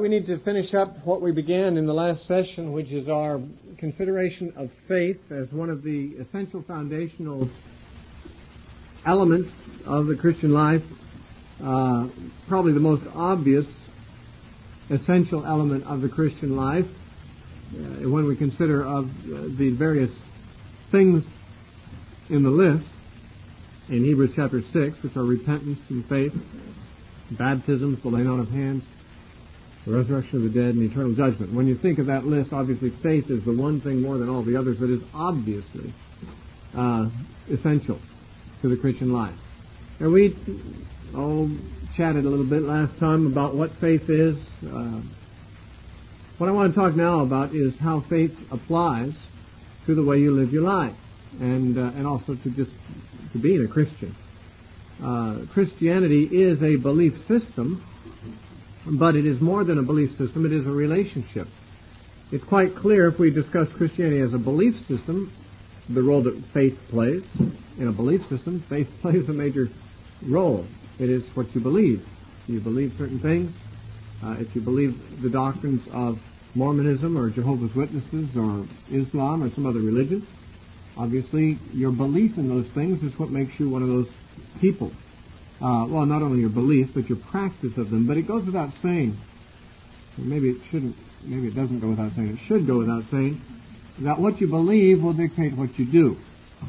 we need to finish up what we began in the last session, which is our consideration of faith as one of the essential foundational elements of the Christian life, probably the most obvious essential element of the Christian life when we consider of the various things in the list in Hebrews chapter 6, which are repentance and faith, baptisms, the laying on of hands, the resurrection of the dead, and eternal judgment. When you think of that list, obviously faith is the one thing more than all the others that is obviously essential to the Christian life. And we chatted a little bit last time about what faith is. What I want to talk now about is how faith applies to the way you live your life, and also to being a Christian. Christianity is a belief system, but it is more than a belief system. It is a relationship. It's quite clear if we discuss Christianity as a belief system, the role that faith plays. In a belief system, faith plays a major role. It is what you believe. You believe certain things. If you believe the doctrines of Mormonism or Jehovah's Witnesses or Islam or some other religion, obviously your belief in those things is what makes you one of those people. Well, not only your belief, but your practice of them. But it goes without saying, maybe it doesn't go without saying, it should go without saying, that what you believe will dictate what you do.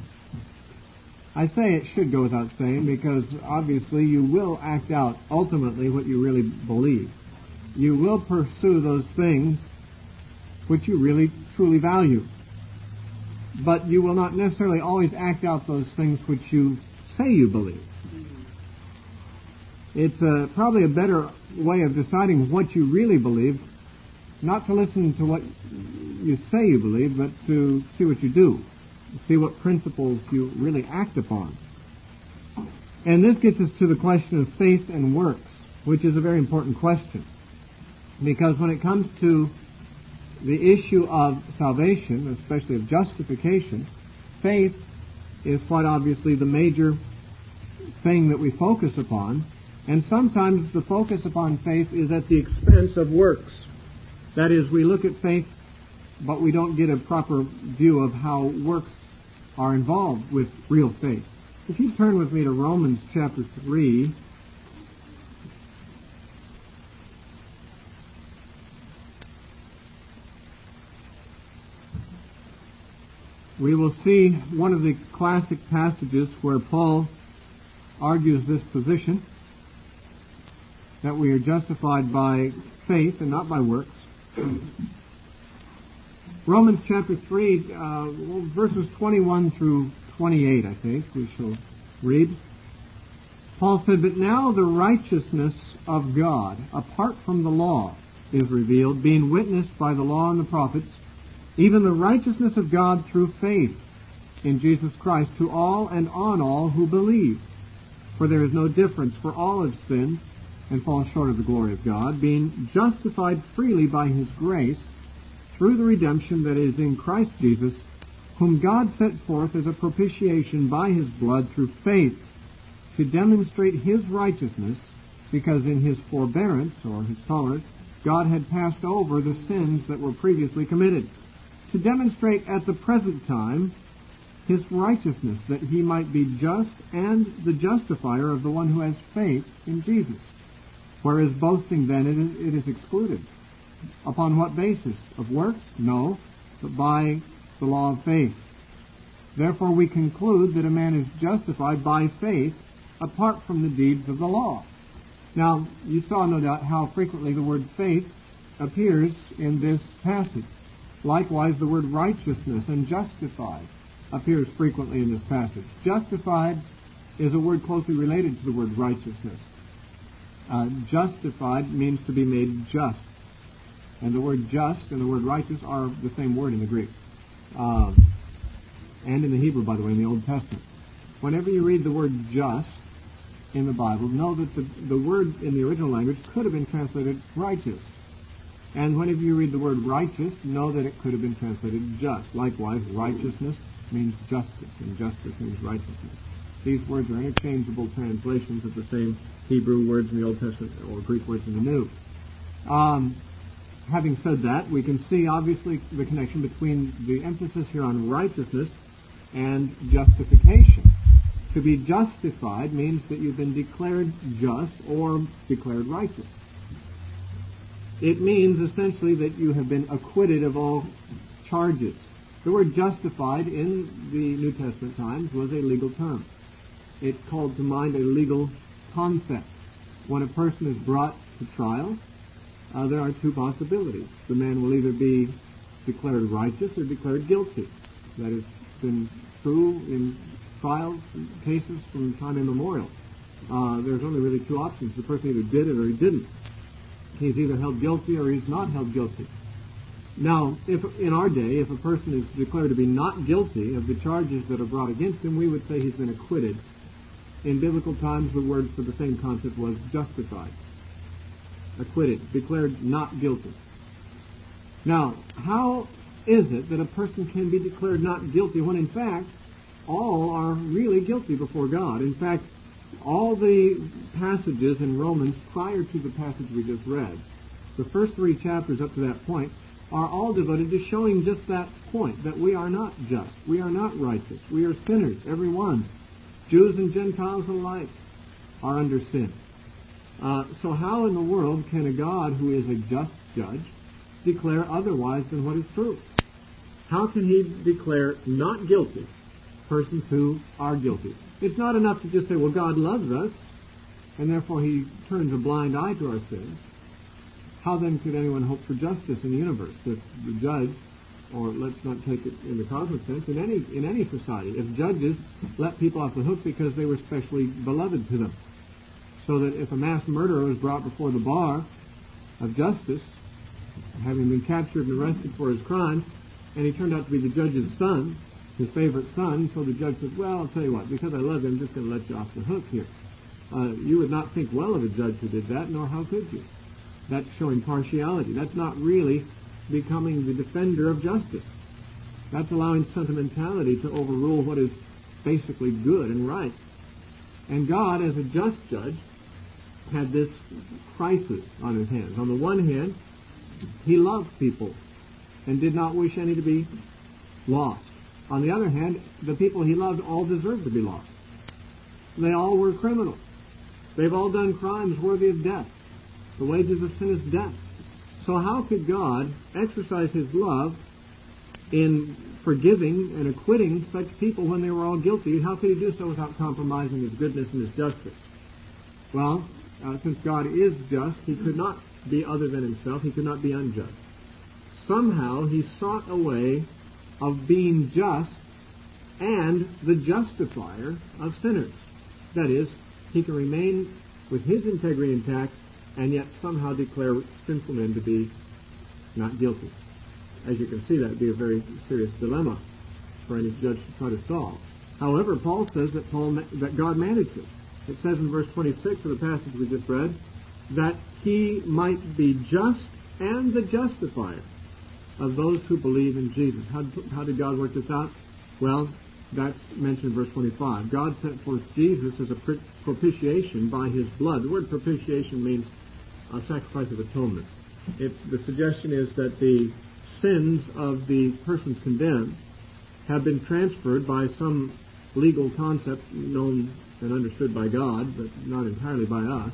I say it should go without saying because obviously you will act out ultimately what you really believe. You will pursue those things which you really truly value. But you will not necessarily always act out those things which you say you believe. It's probably a better way of deciding what you really believe, not to listen to what you say you believe, but to see what you do, see what principles you really act upon. And this gets us to the question of faith and works, which is a very important question. Because when it comes to the issue of salvation, especially of justification, faith is quite obviously the major thing that we focus upon. And sometimes the focus upon faith is at the expense of works. That is, we look at faith, but we don't get a proper view of how works are involved with real faith. If you turn with me to Romans chapter 3, we will see one of the classic passages where Paul argues this position, that we are justified by faith and not by works. Romans chapter 3, verses 21 through 28, I think, we shall read. Paul said, "But now the righteousness of God, apart from the law, is revealed, being witnessed by the law and the prophets, even the righteousness of God through faith in Jesus Christ to all and on all who believe. For there is no difference, for all have sinned and fall short of the glory of God, being justified freely by His grace through the redemption that is in Christ Jesus, whom God set forth as a propitiation by His blood through faith, to demonstrate His righteousness, because in His forbearance, or His tolerance, God had passed over the sins that were previously committed, to demonstrate at the present time His righteousness, that He might be just and the justifier of the one who has faith in Jesus. Whereas boasting then, it is excluded. Upon what basis? Of works? No, but by the law of faith. Therefore we conclude that a man is justified by faith apart from the deeds of the law." Now, you saw no doubt how frequently the word faith appears in this passage. Likewise, the word righteousness and justified appears frequently in this passage. Justified is a word closely related to the word righteousness. Justified means to be made just. And the word just and the word righteous are the same word in the Greek. And in the Hebrew, by the way, in the Old Testament. Whenever you read the word just in the Bible, know that the word in the original language could have been translated righteous. And whenever you read the word righteous, know that it could have been translated just. Likewise, righteousness means justice, and justice means righteousness. These words are interchangeable translations of the same Hebrew words in the Old Testament or Greek words in the New. Having said that, we can see obviously the connection between the emphasis here on righteousness and justification. To be justified means that you've been declared just or declared righteous. It means essentially that you have been acquitted of all charges. The word justified in the New Testament times was a legal term. It called to mind a legal concept. When a person is brought to trial, there are two possibilities. The man will either be declared righteous or declared guilty. That has been true in trials and cases from time immemorial. There's only really two options. The person either did it or he didn't. He's either held guilty or he's not held guilty. Now, if in our day, if a person is declared to be not guilty of the charges that are brought against him, we would say he's been acquitted. In biblical times, the word for the same concept was justified. Acquitted, declared not guilty. Now, how is it that a person can be declared not guilty when in fact all are really guilty before God? In fact, all the passages in Romans prior to the passage we just read, the first three chapters up to that point, are all devoted to showing just that point, that we are not just, we are not righteous, we are sinners, every one. Jews and Gentiles alike are under sin. So how in the world can a God who is a just judge declare otherwise than what is true? How can he declare not guilty persons who are guilty? It's not enough to just say, well, God loves us, and therefore he turns a blind eye to our sins. How then could anyone hope for justice in the universe if the judge, or let's not take it in the cosmic sense, in any society, if judges let people off the hook because they were specially beloved to them? So that if a mass murderer was brought before the bar of justice, having been captured and arrested for his crimes, and he turned out to be the judge's son, his favorite son, so the judge said, well, I'll tell you what, because I love you, I'm just going to let you off the hook here. You would not think well of a judge who did that, nor how could you? That's showing partiality. That's not really becoming the defender of justice. That's allowing sentimentality to overrule what is basically good and right. And God, as a just judge, had this crisis on his hands. On the one hand, he loved people and did not wish any to be lost. On the other hand, the people he loved all deserved to be lost. They all were criminals. They've all done crimes worthy of death. The wages of sin is death. So how could God exercise his love in forgiving and acquitting such people when they were all guilty? How could he do so without compromising his goodness and his justice? Well, since God is just, he could not be other than himself. He could not be unjust. Somehow he sought a way of being just and the justifier of sinners. That is, he can remain with his integrity intact and yet somehow declare sinful men to be not guilty. As you can see, that would be a very serious dilemma for any judge to try to solve. However, Paul says that God managed it. It says in verse 26 of the passage we just read that he might be just and the justifier of those who believe in Jesus. How did God work this out? Well, that's mentioned in verse 25. God sent forth Jesus as a propitiation by his blood. The word propitiation means a sacrifice of atonement. The suggestion is that the sins of the persons condemned have been transferred by some legal concept known and understood by God, but not entirely by us.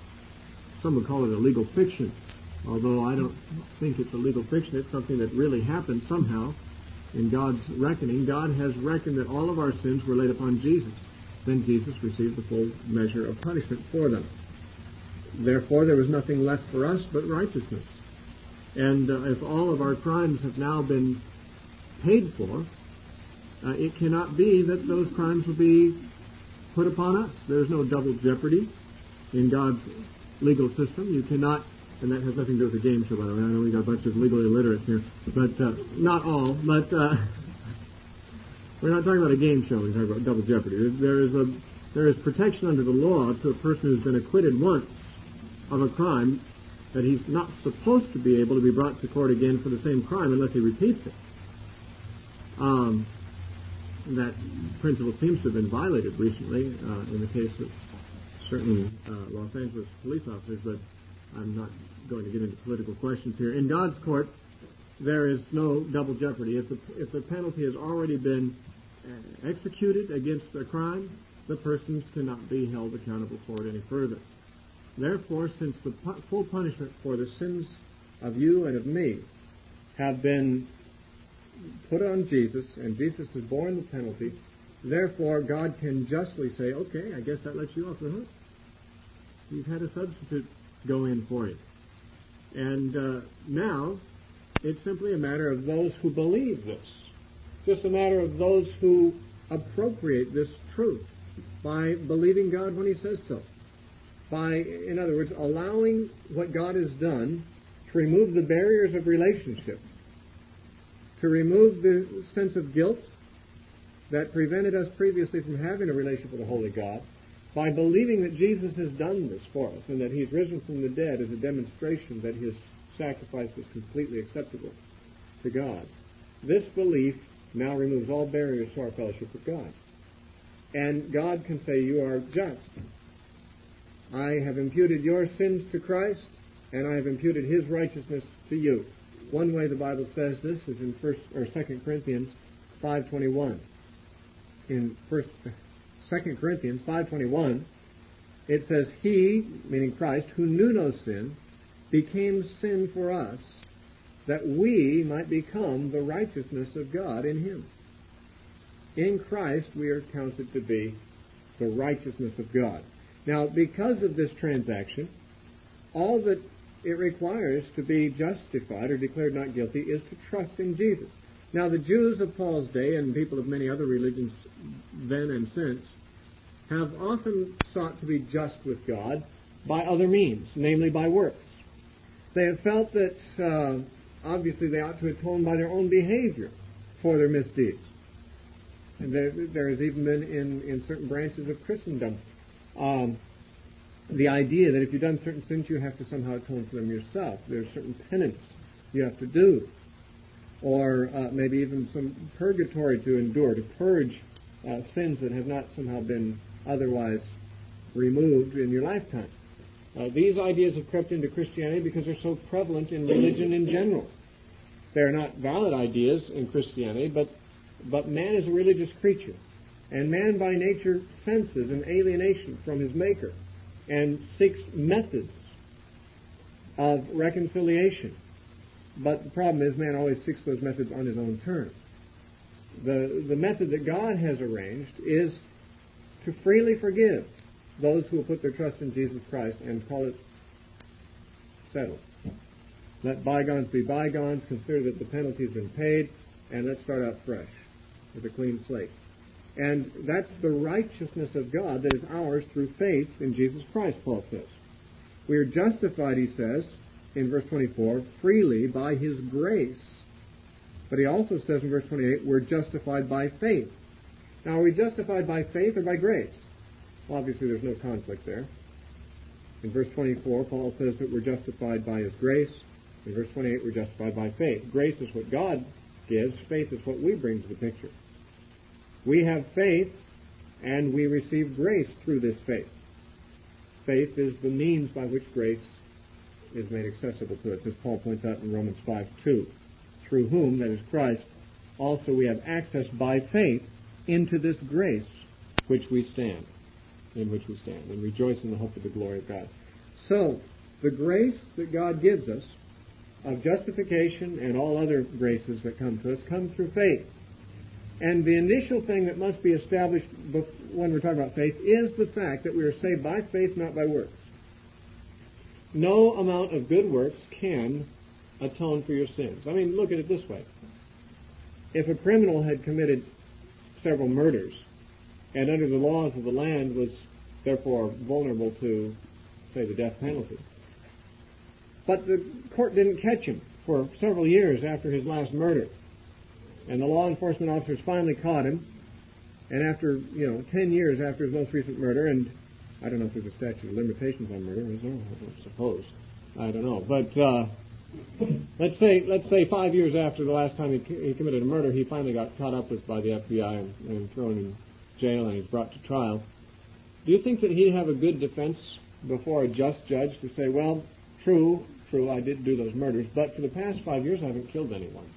Some would call it a legal fiction, although I don't think it's a legal fiction. It's something that really happened somehow in God's reckoning. God has reckoned that all of our sins were laid upon Jesus. Then Jesus received the full measure of punishment for them. Therefore, there was nothing left for us but righteousness. And if all of our crimes have now been paid for, it cannot be that those crimes will be put upon us. There's no double jeopardy in God's legal system. You cannot, and that has nothing to do with the game show, by the way. I know we got a bunch of legal illiterates here, but not all. But we're not talking about a game show. We're talking about double jeopardy. There is protection under the law to a person who's been acquitted once of a crime that he's not supposed to be able to be brought to court again for the same crime unless he repeats it. That principle seems to have been violated recently in the case of certain Los Angeles police officers, but I'm not going to get into political questions here. In God's court, there is no double jeopardy. If the penalty has already been executed against a crime, the persons cannot be held accountable for it any further. Therefore, since the full punishment for the sins of you and of me have been put on Jesus, and Jesus has borne the penalty, therefore God can justly say, okay, I guess that lets you off the hook. You've had a substitute go in for you. And now, it's simply a matter of those who believe this. Just a matter of those who appropriate this truth by believing God when He says so. By, in other words, allowing what God has done to remove the barriers of relationship, to remove the sense of guilt that prevented us previously from having a relationship with a holy God, by believing that Jesus has done this for us and that He's risen from the dead as a demonstration that His sacrifice was completely acceptable to God. This belief now removes all barriers to our fellowship with God. And God can say, you are just. I have imputed your sins to Christ, and I have imputed His righteousness to you. One way the Bible says this is in 2 Corinthians 5:21. In 2 Corinthians 5:21, it says, He, meaning Christ, who knew no sin, became sin for us, that we might become the righteousness of God in Him. In Christ we are counted to be the righteousness of God. Now, because of this transaction, all that it requires to be justified or declared not guilty is to trust in Jesus. Now, the Jews of Paul's day and people of many other religions then and since have often sought to be just with God by other means, namely by works. They have felt that obviously they ought to atone by their own behavior for their misdeeds. And there has even been in certain branches of Christendom the idea that if you've done certain sins, you have to somehow atone for them yourself. There's certain penance you have to do. Or maybe even some purgatory to endure, to purge sins that have not somehow been otherwise removed in your lifetime. These ideas have crept into Christianity because they're so prevalent in religion in general. They're not valid ideas in Christianity, but man is a religious creature. And man by nature senses an alienation from his Maker and seeks methods of reconciliation. But the problem is man always seeks those methods on his own terms. The method that God has arranged is to freely forgive those who will put their trust in Jesus Christ and call it settled. Let bygones be bygones, consider that the penalty has been paid, and let's start out fresh with a clean slate. And that's the righteousness of God that is ours through faith in Jesus Christ, Paul says. We are justified, he says, in verse 24, freely by His grace. But he also says in verse 28, we're justified by faith. Now, are we justified by faith or by grace? Well, obviously, there's no conflict there. In verse 24, Paul says that we're justified by His grace. In verse 28, we're justified by faith. Grace is what God gives. Faith is what we bring to the picture. We have faith, and we receive grace through this faith. Faith is the means by which grace is made accessible to us, as Paul points out in Romans 5:2. Through whom, that is Christ, also we have access by faith into this grace in which we stand, and rejoice in the hope of the glory of God. So, the grace that God gives us of justification and all other graces that come to us come through faith. And the initial thing that must be established when we're talking about faith is the fact that we are saved by faith, not by works. No amount of good works can atone for your sins. I mean, look at it this way. If a criminal had committed several murders and under the laws of the land was therefore vulnerable to, say, the death penalty, but the court didn't catch him for several years after his last murder, and the law enforcement officers finally caught him, and after, 10 years after his most recent murder, and I don't know if there's a statute of limitations on murder, is there? I suppose. I don't know. But let's say 5 years after the last time he committed a murder, he finally got caught up with by the FBI and thrown in jail, and he's brought to trial. Do you think that he'd have a good defense before a just judge to say, well, True, I did do those murders, but for the past 5 years I haven't killed anyone.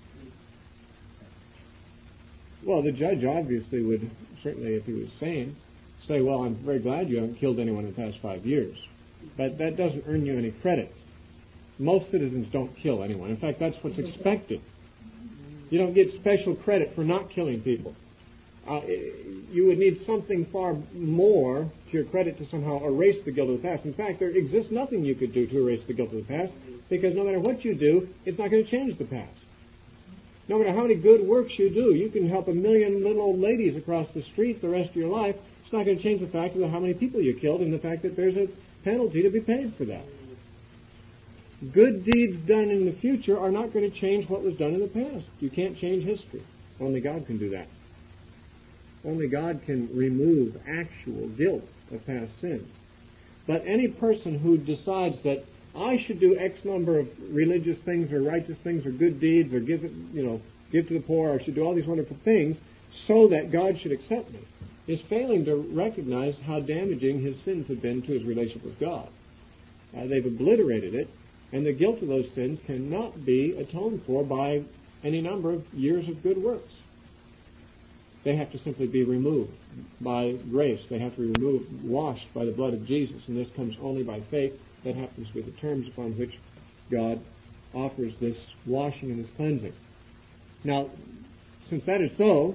Well, the judge obviously would, certainly if he was sane, say, well, I'm very glad you haven't killed anyone in the past 5 years. But that doesn't earn you any credit. Most citizens don't kill anyone. In fact, that's what's expected. You don't get special credit for not killing people. You would need something far more to your credit to somehow erase the guilt of the past. In fact, there exists nothing you could do to erase the guilt of the past, because no matter what you do, it's not going to change the past. No matter how many good works you do, you can help 1 million little old ladies across the street the rest of your life. It's not going to change the fact of how many people you killed and the fact that there's a penalty to be paid for that. Good deeds done in the future are not going to change what was done in the past. You can't change history. Only God can do that. Only God can remove actual guilt of past sins. But any person who decides that I should do X number of religious things or righteous things or good deeds or give to the poor, or I should do all these wonderful things so that God should accept me, is failing to recognize how damaging his sins have been to his relationship with God. They've obliterated it, and the guilt of those sins cannot be atoned for by any number of years of good works. They have to simply be removed by grace. They have to be washed by the blood of Jesus, and this comes only by faith. That happens to be the terms upon which God offers this washing and this cleansing. Now, since that is so,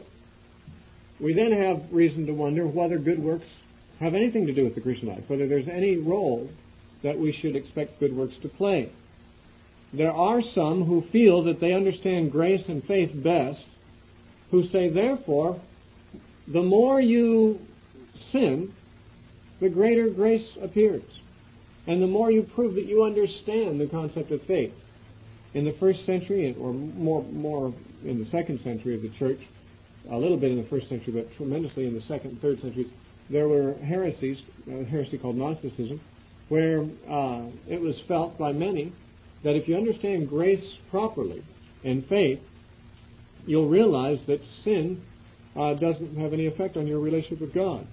we then have reason to wonder whether good works have anything to do with the Christian life, whether there's any role that we should expect good works to play. There are some who feel that they understand grace and faith best, who say, therefore, the more you sin, the greater grace appears. And the more you prove that you understand the concept of faith. In the first century, or more in the second century of the church, a little bit in the first century, but tremendously in the second and third centuries, there were heresies, a heresy called Gnosticism, where it was felt by many that if you understand grace properly and faith, you'll realize that sin doesn't have any effect on your relationship with God.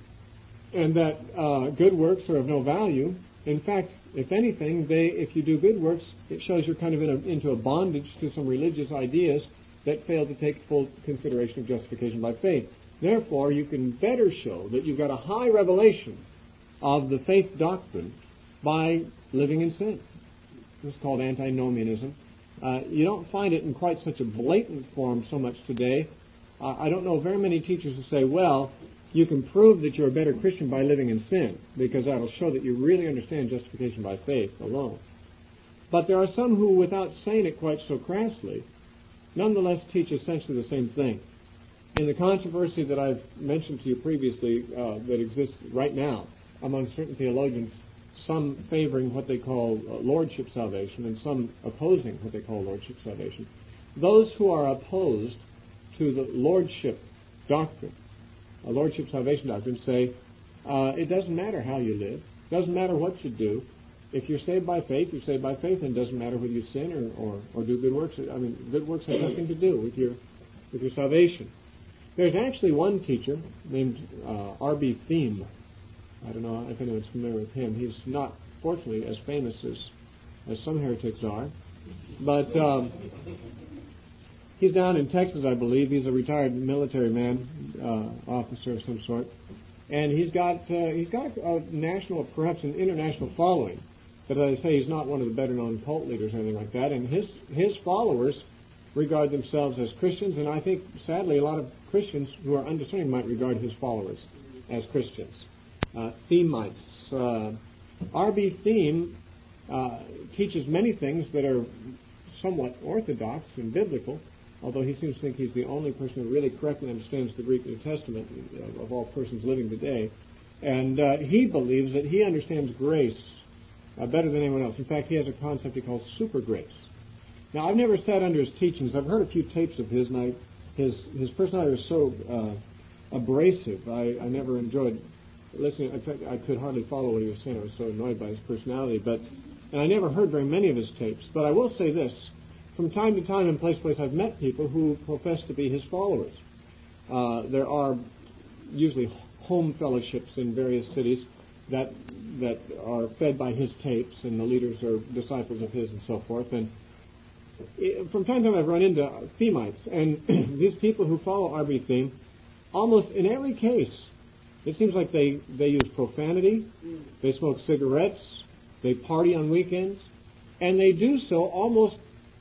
And that good works are of no value. In fact, if anything, if you do good works, it shows you're kind of into a bondage to some religious ideas that fail to take full consideration of justification by faith. Therefore, you can better show that you've got a high revelation of the faith doctrine by living in sin. This is called antinomianism. You don't find it in quite such a blatant form so much today. I don't know very many teachers who say, well, you can prove that you're a better Christian by living in sin, because that will show that you really understand justification by faith alone. But there are some who, without saying it quite so crassly, nonetheless teach essentially the same thing. In the controversy that I've mentioned to you previously that exists right now among certain theologians, some favoring what they call lordship salvation and some opposing what they call lordship salvation, those who are opposed to the lordship doctrine, a lordship salvation doctrine, say it doesn't matter how you live, it doesn't matter what you do. If you're saved by faith, you're saved by faith, and it doesn't matter whether you sin or do good works. I mean, good works have nothing to do with your salvation. There's actually one teacher named R.B. Thiem. I don't know if anyone's familiar with him. He's not, fortunately, as famous as some heretics are, but he's down in Texas, I believe. He's a retired military man, officer of some sort, and he's got a national, perhaps an international following. But as I say, he's not one of the better-known cult leaders or anything like that. And his followers regard themselves as Christians, and I think, sadly, a lot of Christians who are undiscerning might regard his followers as Christians. Thiemites. R.B. Thiem teaches many things that are somewhat orthodox and biblical, although he seems to think he's the only person who really correctly understands the Greek New Testament of all persons living today. And he believes that he understands grace better than anyone else. In fact, he has a concept he calls super grace. Now, I've never sat under his teachings. I've heard a few tapes of his, and his personality was so abrasive. I never enjoyed listening. In fact, I could hardly follow what he was saying. I was so annoyed by his personality. And I never heard very many of his tapes. But I will say this. From time to time, in place to place, I've met people who profess to be his followers. There are usually home fellowships in various cities that are fed by his tapes, and the leaders are disciples of his and so forth. And from time to time I've run into Themites, and these people who follow R.B. Theme, almost in every case, it seems like they use profanity, they smoke cigarettes, they party on weekends, and they do so almost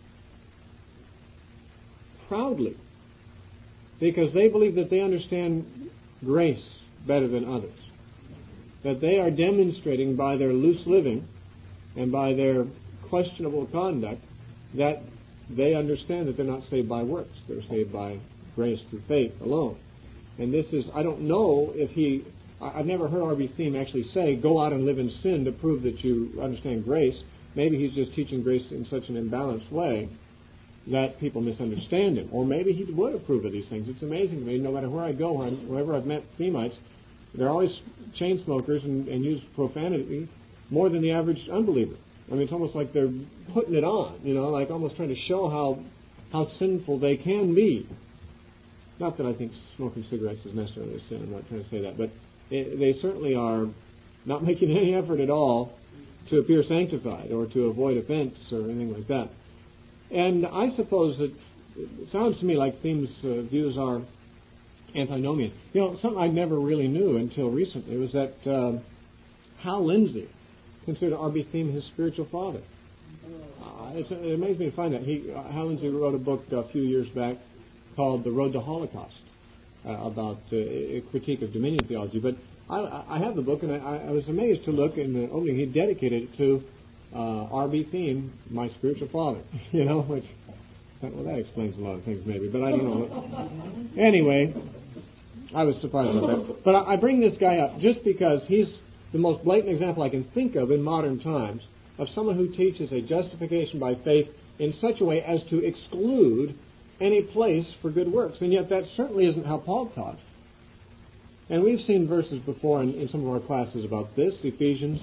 proudly, because they believe that they understand grace better than others. That they are demonstrating by their loose living and by their questionable conduct that they understand that they're not saved by works. They're saved by grace through faith alone. And this is, I don't know if I've never heard R.B. Theme actually say, go out and live in sin to prove that you understand grace. Maybe he's just teaching grace in such an imbalanced way that people misunderstand him. Or maybe he would approve of these things. It's amazing to me, no matter where I go, wherever I've met Themites, they're always chain smokers and use profanity more than the average unbeliever. I mean, it's almost like they're putting it on, like almost trying to show how sinful they can be. Not that I think smoking cigarettes is necessarily a sin. I'm not trying to say that. But they certainly are not making any effort at all to appear sanctified or to avoid offense or anything like that. And I suppose that it sounds to me like Theme's views are antinomian. Something I never really knew until recently was that Hal Lindsey considered R.B. Theme his spiritual father. It amazed me to find that. Hal Lindsey wrote a book a few years back called The Road to Holocaust about a critique of dominion theology. But I have the book, and I was amazed to look in the opening. He dedicated it to R.B. Theme, my spiritual father, which, well, that explains a lot of things maybe, but I don't know. Anyway, I was surprised about that. But I bring this guy up just because he's the most blatant example I can think of in modern times of someone who teaches a justification by faith in such a way as to exclude any place for good works. And yet that certainly isn't how Paul taught. And we've seen verses before in some of our classes about this, Ephesians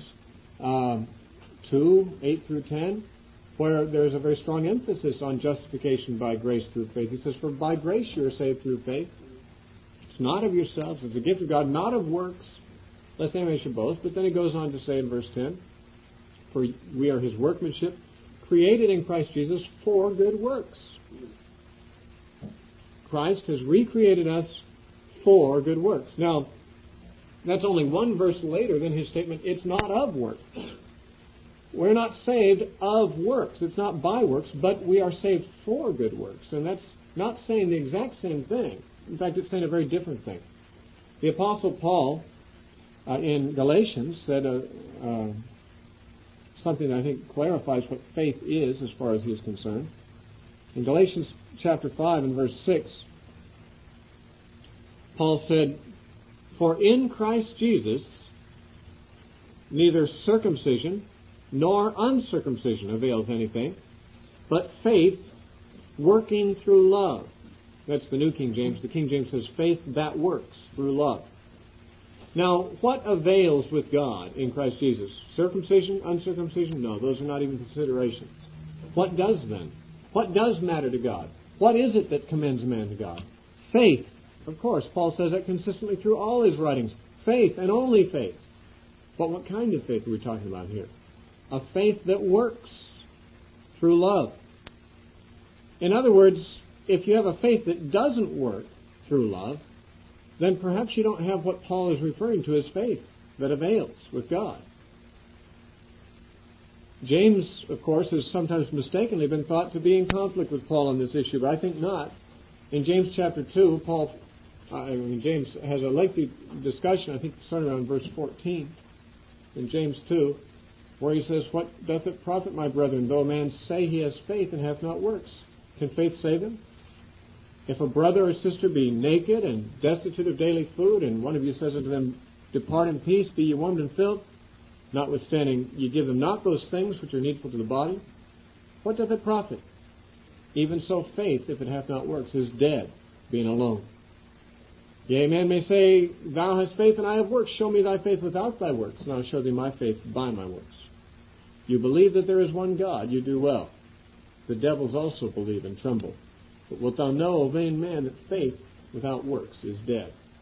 2, 8 through 10, where there's a very strong emphasis on justification by grace through faith. He says, for by grace you are saved through faith. It's not of yourselves, it's a gift of God, not of works, lest anyone should boast. But then he goes on to say in verse 10, for we are his workmanship, created in Christ Jesus for good works. Christ has recreated us for good works. Now, that's only one verse later than his statement, it's not of works. We're not saved of works. It's not by works, but we are saved for good works. And that's not saying the exact same thing. In fact, it's saying a very different thing. The Apostle Paul in Galatians said something that I think clarifies what faith is as far as he is concerned. In Galatians chapter 5 and verse 6, Paul said, for in Christ Jesus neither circumcision nor uncircumcision avails anything, but faith working through love. That's the New King James. The King James says faith that works through love. Now, what avails with God in Christ Jesus? Circumcision, uncircumcision? No, those are not even considerations. What does then? What does matter to God? What is it that commends a man to God? Faith. Of course, Paul says that consistently through all his writings. Faith and only faith. But what kind of faith are we talking about here? A faith that works through love. In other words, if you have a faith that doesn't work through love, then perhaps you don't have what Paul is referring to as faith that avails with God. James, of course, has sometimes mistakenly been thought to be in conflict with Paul on this issue, but I think not. In James chapter 2, James has a lengthy discussion, I think starting around verse 14, in James 2, where he says, what doth it profit, my brethren, though a man say he has faith and hath not works? Can faith save him? If a brother or sister be naked and destitute of daily food, and one of you says unto them, depart in peace, be ye warmed and filled, notwithstanding ye give them not those things which are needful to the body, what doth it profit? Even so faith, if it hath not works, is dead, being alone. Yea, man may say, thou hast faith and I have works. Show me thy faith without thy works, and I'll show thee my faith by my works. You believe that there is one God, you do well. The devils also believe and tremble. But wilt thou know, O vain man, that faith without works is dead.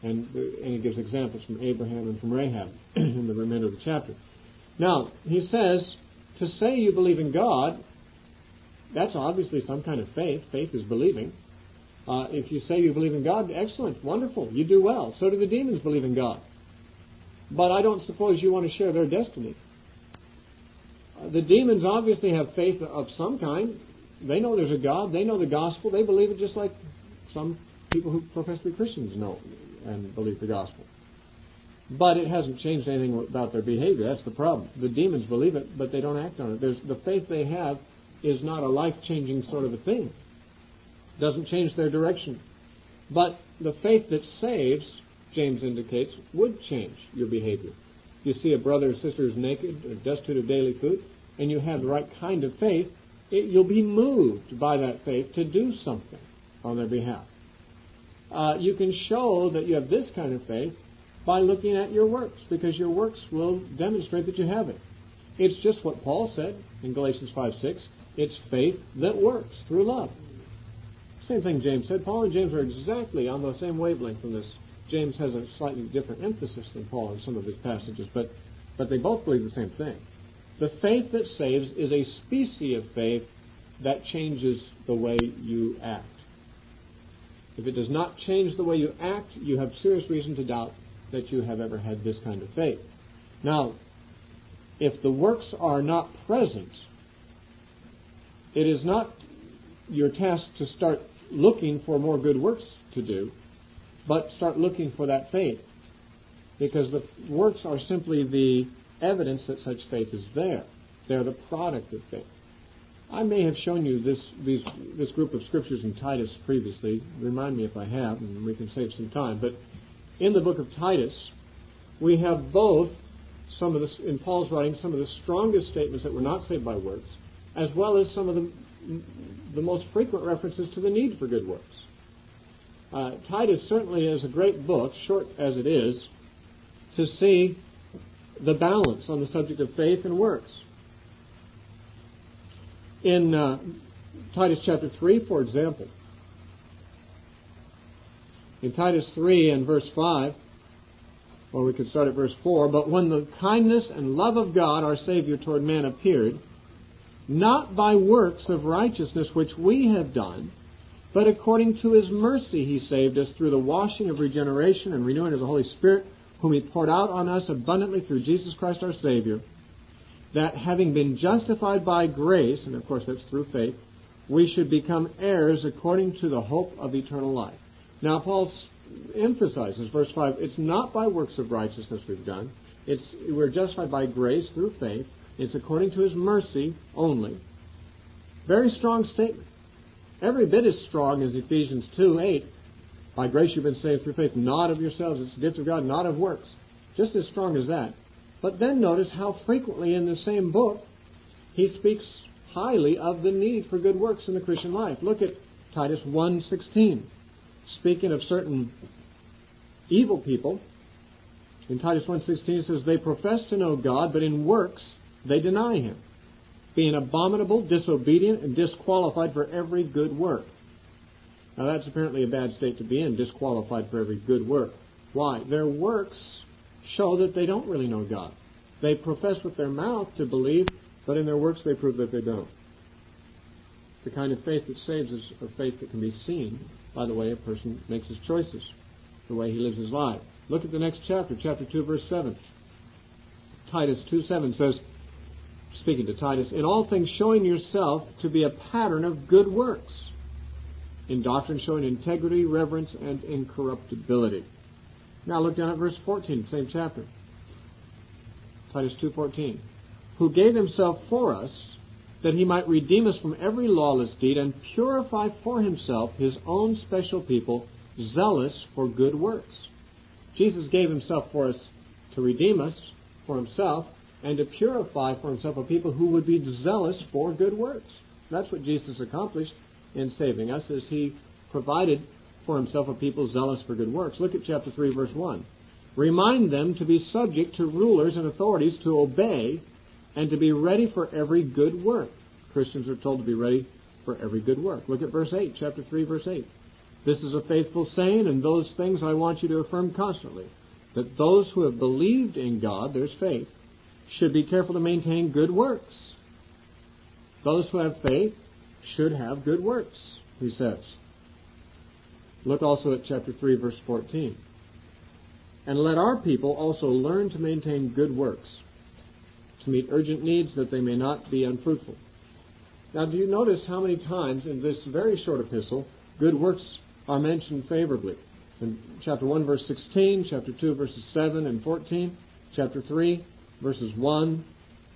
And he gives examples from Abraham and from Rahab in the remainder of the chapter. Now, he says, to say you believe in God, that's obviously some kind of faith. Faith is believing. If you say you believe in God, excellent, wonderful, you do well. So do the demons believe in God. But I don't suppose you want to share their destiny. The demons obviously have faith of some kind. They know there's a God. They know the gospel. They believe it just like some people who profess to be Christians know and believe the gospel. But it hasn't changed anything about their behavior. That's the problem. The demons believe it, but they don't act on it. The faith they have is not a life-changing sort of a thing. It doesn't change their direction. But the faith that saves, James indicates, would change your behavior. You see a brother or sister who's naked or destitute of daily food, and you have the right kind of faith, you'll be moved by that faith to do something on their behalf. You can show that you have this kind of faith by looking at your works, because your works will demonstrate that you have it. It's just what Paul said in Galatians 5:6. It's faith that works through love. Same thing James said. Paul and James are exactly on the same wavelength on this. James has a slightly different emphasis than Paul in some of his passages, but they both believe the same thing. The faith that saves is a species of faith that changes the way you act. If it does not change the way you act, you have serious reason to doubt that you have ever had this kind of faith. Now, if the works are not present, it is not your task to start looking for more good works to do, but start looking for that faith, because the works are simply the evidence that such faith is there. They're the product of faith. I may have shown you this group of scriptures in Titus previously. Remind me if I have, and we can save some time. But in the book of Titus, we have both some of the, in Paul's writing, some of the strongest statements that we're not saved by works, as well as some of the most frequent references to the need for good works. Titus certainly is a great book, short as it is, to see the balance on the subject of faith and works. In Titus chapter 3, for example, in Titus 3 and verse 5, or we could start at verse 4, but when the kindness and love of God, our Savior, toward man appeared, not by works of righteousness which we have done, but according to His mercy He saved us through the washing of regeneration and renewing of the Holy Spirit, whom He poured out on us abundantly through Jesus Christ our Savior, that having been justified by grace, and of course that's through faith, we should become heirs according to the hope of eternal life. Now Paul emphasizes, verse 5, it's not by works of righteousness we've done. We're justified by grace through faith. It's according to His mercy only. Very strong statement. Every bit as strong as Ephesians 2:8. By grace you've been saved through faith, not of yourselves. It's the gift of God, not of works. Just as strong as that. But then notice how frequently in the same book he speaks highly of the need for good works in the Christian life. Look at Titus 1:16. Speaking of certain evil people, in Titus 1:16 it says, they profess to know God, but in works they deny Him, being abominable, disobedient, and disqualified for every good work. Now that's apparently a bad state to be in, disqualified for every good work. Why? Their works show that they don't really know God. They profess with their mouth to believe, but in their works they prove that they don't. The kind of faith that saves is a faith that can be seen by the way a person makes his choices, the way he lives his life. Look at the next chapter, chapter 2, verse 7. Titus 2:7 says, speaking to Titus, in all things showing yourself to be a pattern of good works, in doctrine showing integrity, reverence, and incorruptibility. Now look down at verse 14, same chapter. Titus 2:14. Who gave Himself for us, that He might redeem us from every lawless deed and purify for Himself His own special people, zealous for good works. Jesus gave Himself for us to redeem us for Himself and to purify for Himself a people who would be zealous for good works. That's what Jesus accomplished in saving us, as He provided for Himself a people zealous for good works. Look at chapter 3, verse 1. Remind them to be subject to rulers and authorities, to obey, and to be ready for every good work. Christians are told to be ready for every good work. Look at verse 8, chapter 3, verse 8. This is a faithful saying, and those things I want you to affirm constantly. That those who have believed in God, there's faith, should be careful to maintain good works. Those who have faith should have good works, he says. Look also at chapter 3, verse 14. And let our people also learn to maintain good works, to meet urgent needs that they may not be unfruitful. Now, do you notice how many times in this very short epistle good works are mentioned favorably? In chapter 1, verse 16, chapter 2, verses 7 and 14, chapter 3, verses 1,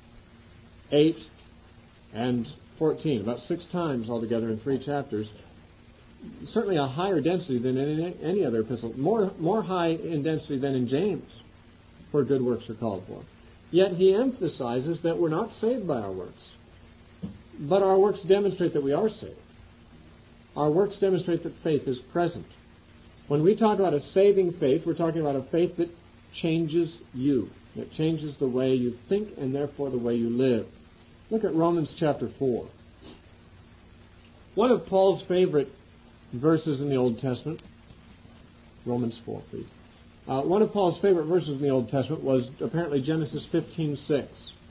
8, and 14. About 6 times altogether in 3 chapters. Certainly a higher density than in any other epistle. More high in density than in James, where good works are called for. Yet he emphasizes that we're not saved by our works. But our works demonstrate that we are saved. Our works demonstrate that faith is present. When we talk about a saving faith, we're talking about a faith that changes you. It changes the way you think and therefore the way you live. Look at Romans chapter 4. One of Paul's favorite verses in the Old Testament, Romans 4, please. One of Paul's favorite verses in the Old Testament was apparently Genesis 15:6.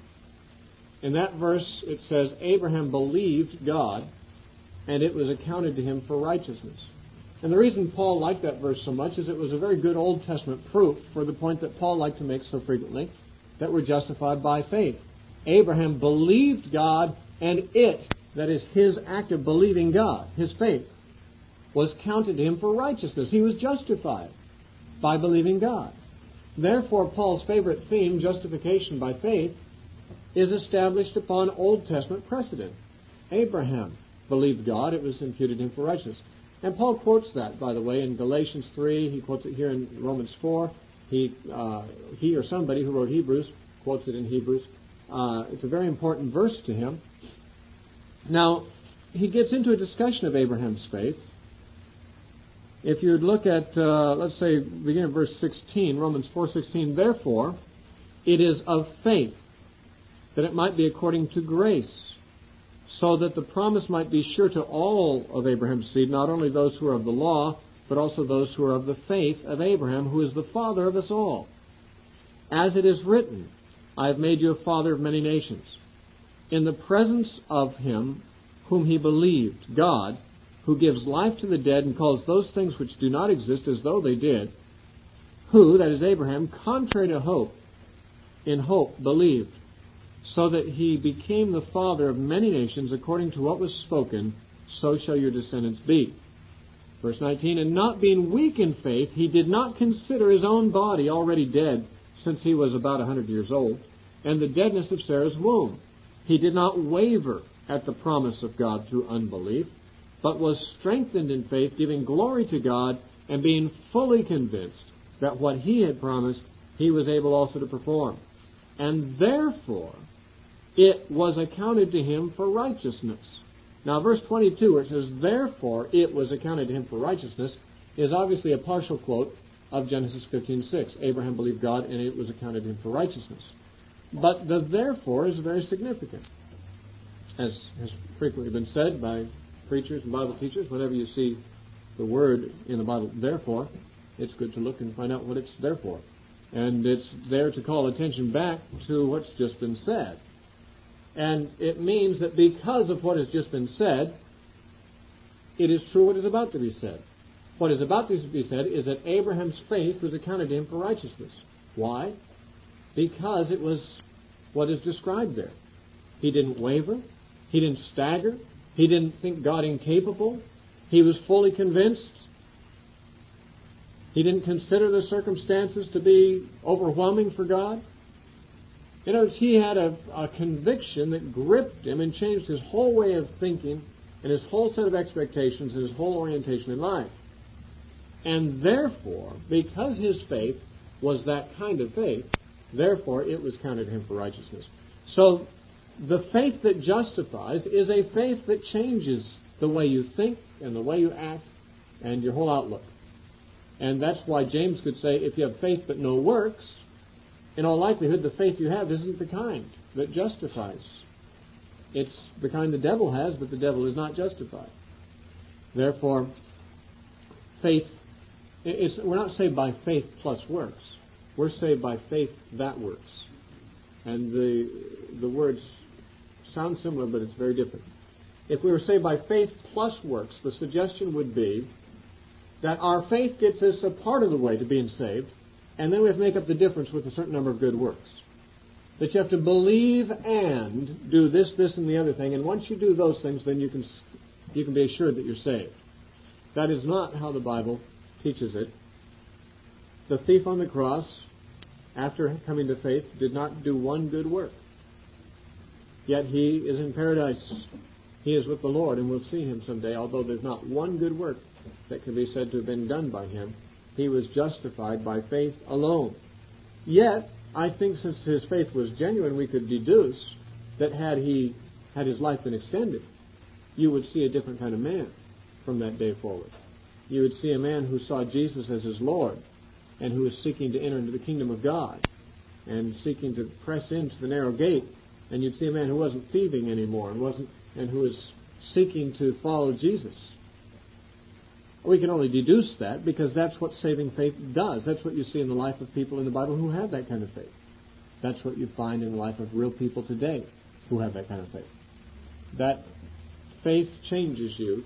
In that verse it says, Abraham believed God, and it was accounted to him for righteousness. And the reason Paul liked that verse so much is it was a very good Old Testament proof for the point that Paul liked to make so frequently, that we're justified by faith. Abraham believed God, and it, that is his act of believing God, his faith, was counted to him for righteousness. He was justified by believing God. Therefore, Paul's favorite theme, justification by faith, is established upon Old Testament precedent. Abraham believed God, it was imputed to him for righteousness. And Paul quotes that, by the way, in Galatians 3. He quotes it here in Romans 4. He or somebody who wrote Hebrews quotes it in Hebrews. It's a very important verse to him. Now, he gets into a discussion of Abraham's faith. If you'd look at, let's say, begin at verse 16, Romans 4:16, therefore, it is of faith, that it might be according to grace, so that the promise might be sure to all of Abraham's seed, not only those who are of the law, but also those who are of the faith of Abraham, who is the father of us all. As it is written, I have made you a father of many nations, in the presence of him whom he believed, God, who gives life to the dead and calls those things which do not exist as though they did, who, that is Abraham, contrary to hope, in hope believed, so that he became the father of many nations according to what was spoken, so shall your descendants be. Verse 19, and not being weak in faith, he did not consider his own body already dead, since he was about 100 years old, and the deadness of Sarah's womb. He did not waver at the promise of God through unbelief, but was strengthened in faith, giving glory to God, and being fully convinced that what he had promised, he was able also to perform. And therefore, it was accounted to him for righteousness. Now, verse 22, where it says, therefore it was accounted to him for righteousness, is obviously a partial quote of Genesis 15:6. Abraham believed God, and it was accounted to him for righteousness. But the therefore is very significant. As has frequently been said by preachers and Bible teachers, whenever you see the word in the Bible, therefore, it's good to look and find out what it's there for. And it's there to call attention back to what's just been said. And it means that because of what has just been said, it is true what is about to be said. What is about to be said is that Abraham's faith was accounted to him for righteousness. Why? Because it was what is described there. He didn't waver. He didn't stagger. He didn't think God incapable. He was fully convinced. He didn't consider the circumstances to be overwhelming for God. You know, he had a conviction that gripped him and changed his whole way of thinking and his whole set of expectations and his whole orientation in life. And therefore, because his faith was that kind of faith, therefore it was counted to him for righteousness. So the faith that justifies is a faith that changes the way you think and the way you act and your whole outlook. And that's why James could say, if you have faith but no works, in all likelihood the faith you have isn't the kind that justifies. It's the kind the devil has, but the devil is not justified. Therefore, faith. We're not saved by faith plus works. We're saved by faith that works. And the words sound similar, but it's very different. If we were saved by faith plus works, the suggestion would be that our faith gets us a part of the way to being saved, and then we have to make up the difference with a certain number of good works. That you have to believe and do this, this, and the other thing, and once you do those things, then you can be assured that you're saved. That is not how the Bible teaches it. The thief on the cross, after coming to faith, did not do one good work. Yet he is in paradise. He is with the Lord, and we'll see him someday, although there's not one good work that can be said to have been done by him. He was justified by faith alone. Yet, I think since his faith was genuine, we could deduce that had his life been extended, you would see a different kind of man from that day forward. You would see a man who saw Jesus as his Lord and who was seeking to enter into the kingdom of God and seeking to press into the narrow gate. And you'd see a man who wasn't thieving anymore and who was seeking to follow Jesus. We can only deduce that because that's what saving faith does. That's what you see in the life of people in the Bible who have that kind of faith. That's what you find in the life of real people today who have that kind of faith. That faith changes you,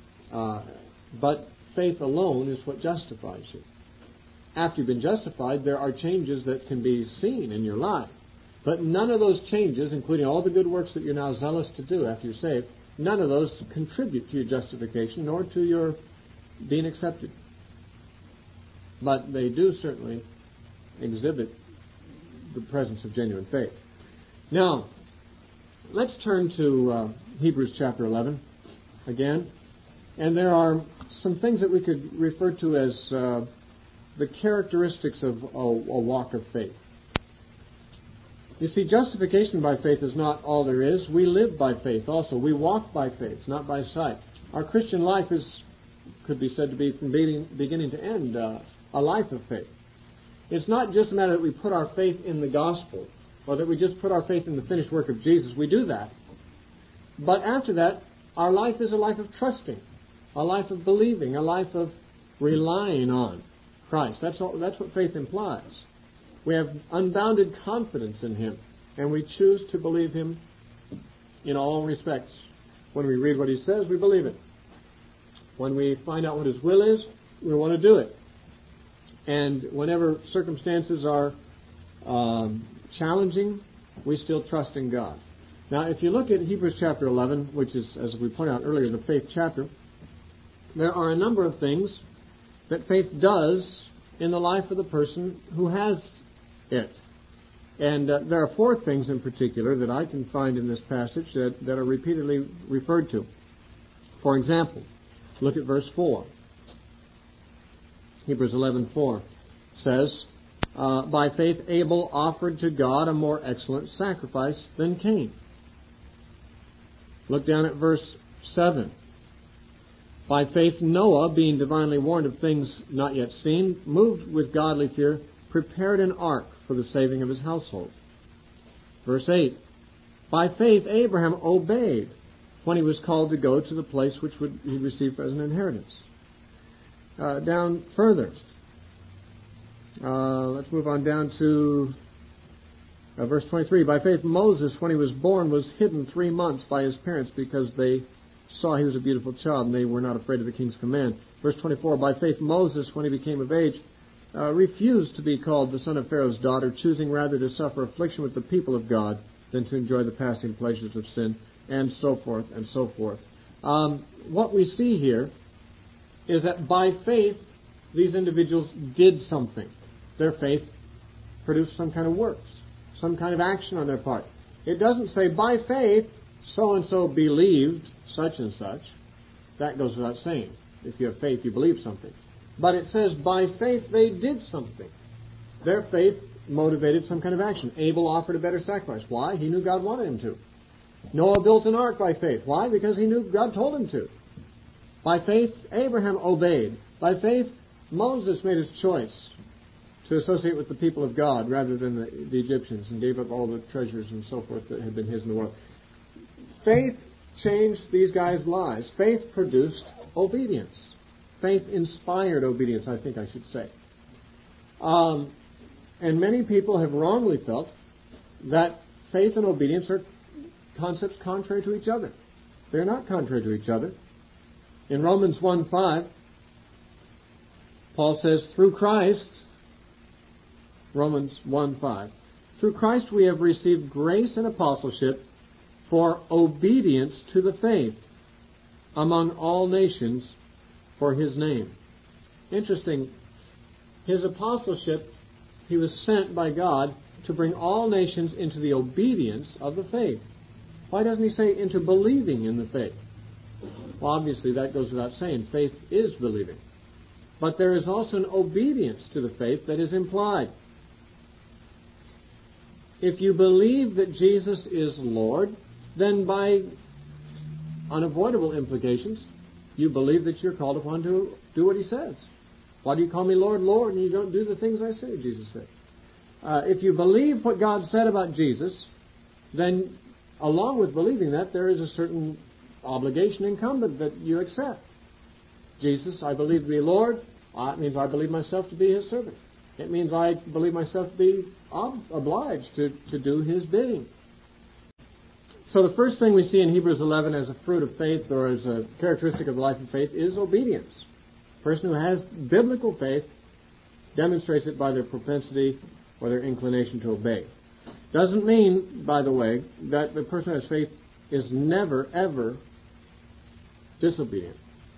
but faith alone is what justifies you. After you've been justified, there are changes that can be seen in your life. But none of those changes, including all the good works that you're now zealous to do after you're saved, none of those contribute to your justification nor to your being accepted. But they do certainly exhibit the presence of genuine faith. Now, let's turn to Hebrews chapter 11 again. And there are some things that we could refer to as the characteristics of a walk of faith. You see, justification by faith is not all there is. We live by faith also. We walk by faith, not by sight. Our Christian life could be said to be from beginning to end a life of faith. It's not just a matter that we put our faith in the gospel or that we just put our faith in the finished work of Jesus. We do that. But after that, our life is a life of trusting, a life of believing, a life of relying on Christ. That's what faith implies. We have unbounded confidence in Him, and we choose to believe Him in all respects. When we read what He says, we believe it. When we find out what His will is, we want to do it. And whenever circumstances are challenging, we still trust in God. Now, if you look at Hebrews chapter 11, which is, as we pointed out earlier, the faith chapter, there are a number of things that faith does in the life of the person who has it. And there are 4 things in particular that I can find in this passage that are repeatedly referred to. For example, look at verse 4. Hebrews 11:4 says, by faith Abel offered to God a more excellent sacrifice than Cain. Look down at verse 7. By faith Noah, being divinely warned of things not yet seen, moved with godly fear, prepared an ark for the saving of his household. Verse 8. By faith Abraham obeyed when he was called to go to the place which he received as an inheritance. Down further. Let's move on down to verse 23. By faith Moses, when he was born, was hidden 3 months by his parents because they saw he was a beautiful child and they were not afraid of the king's command. Verse 24. By faith Moses, when he became of age, refused to be called the son of Pharaoh's daughter, choosing rather to suffer affliction with the people of God than to enjoy the passing pleasures of sin, and so forth and so forth. What we see here is that by faith, these individuals did something. Their faith produced some kind of works, some kind of action on their part. It doesn't say, by faith, so-and-so believed such and such. That goes without saying. If you have faith, you believe something. But it says, by faith, they did something. Their faith motivated some kind of action. Abel offered a better sacrifice. Why? He knew God wanted him to. Noah built an ark by faith. Why? Because he knew God told him to. By faith, Abraham obeyed. By faith, Moses made his choice to associate with the people of God rather than the Egyptians and gave up all the treasures and so forth that had been his in the world. Faith changed these guys' lives. Faith produced obedience. Faith-inspired obedience, I think I should say. And many people have wrongly felt that faith and obedience are concepts contrary to each other. They're not contrary to each other. In Romans 1:5, Paul says, through Christ, Romans 1:5, through Christ we have received grace and apostleship for obedience to the faith among all nations for his name. Interesting. His apostleship, he was sent by God to bring all nations into the obedience of the faith. Why doesn't he say into believing in the faith? Well, obviously that goes without saying. Faith is believing. But there is also an obedience to the faith that is implied. If you believe that Jesus is Lord, then by unavoidable implications, you believe that you're called upon to do what he says. Why do you call me Lord, Lord, and you don't do the things I say, Jesus said. If you believe what God said about Jesus, then along with believing that, there is a certain obligation incumbent that you accept. Jesus, I believe to be Lord. It means I believe myself to be his servant. It means I believe myself to be obliged to do his bidding. So the first thing we see in Hebrews 11 as a fruit of faith or as a characteristic of the life of faith is obedience. A person who has biblical faith demonstrates it by their propensity or their inclination to obey. Doesn't mean, by the way, that the person who has faith is never, ever disobedient.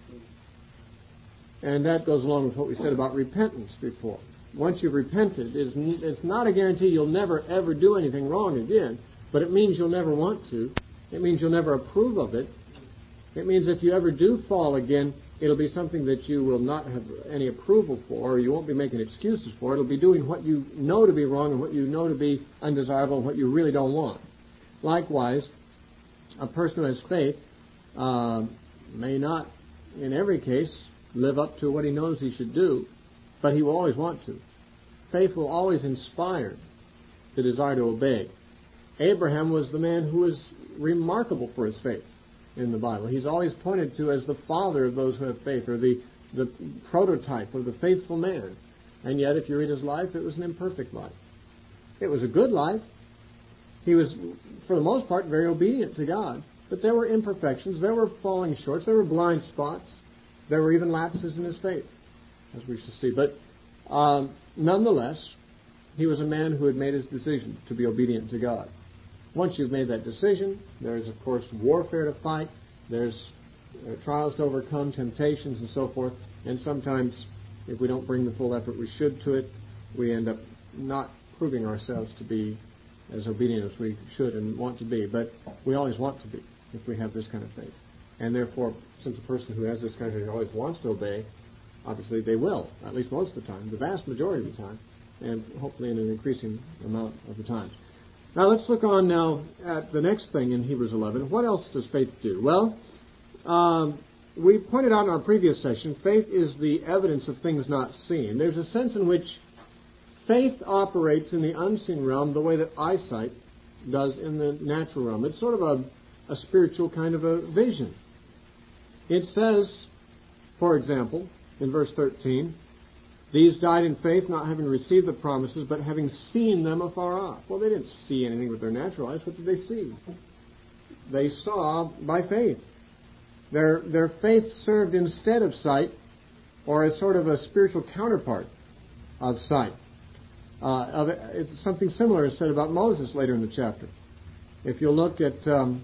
And that goes along with what we said about repentance before. Once you've repented, it's not a guarantee you'll never, ever do anything wrong again, but it means you'll never want to. It means you'll never approve of it. It means if you ever do fall again, it'll be something that you will not have any approval for, or you won't be making excuses for. It'll be doing what you know to be wrong and what you know to be undesirable and what you really don't want. Likewise, a person who has faith may not, in every case, live up to what he knows he should do, but he will always want to. Faith will always inspire the desire to obey. Abraham was the man who was remarkable for his faith in the Bible. He's always pointed to as the father of those who have faith, or the prototype of the faithful man. And yet, if you read his life, it was an imperfect life. It was a good life. He was, for the most part, very obedient to God. But there were imperfections. There were falling shorts. There were blind spots. There were even lapses in his faith, as we shall see. But nonetheless, he was a man who had made his decision to be obedient to God. Once you've made that decision, there is, of course, warfare to fight. There's trials to overcome, temptations, and so forth. And sometimes, if we don't bring the full effort we should to it, we end up not proving ourselves to be as obedient as we should and want to be. But we always want to be if we have this kind of faith. And therefore, since a person who has this kind of faith always wants to obey, obviously they will, at least most of the time, the vast majority of the time, and hopefully in an increasing amount of the times. Now let's look on now at the next thing in Hebrews 11. What else does faith do? Well, we pointed out in our previous session, faith is the evidence of things not seen. There's a sense in which faith operates in the unseen realm the way that eyesight does in the natural realm. It's sort of a spiritual kind of a vision. It says, for example, in verse 13, these died in faith, not having received the promises, but having seen them afar off. Well, they didn't see anything with their natural eyes. What did they see? They saw by faith. Their faith served instead of sight, or as sort of a spiritual counterpart of sight. It's something similar is said about Moses later in the chapter. If you'll look at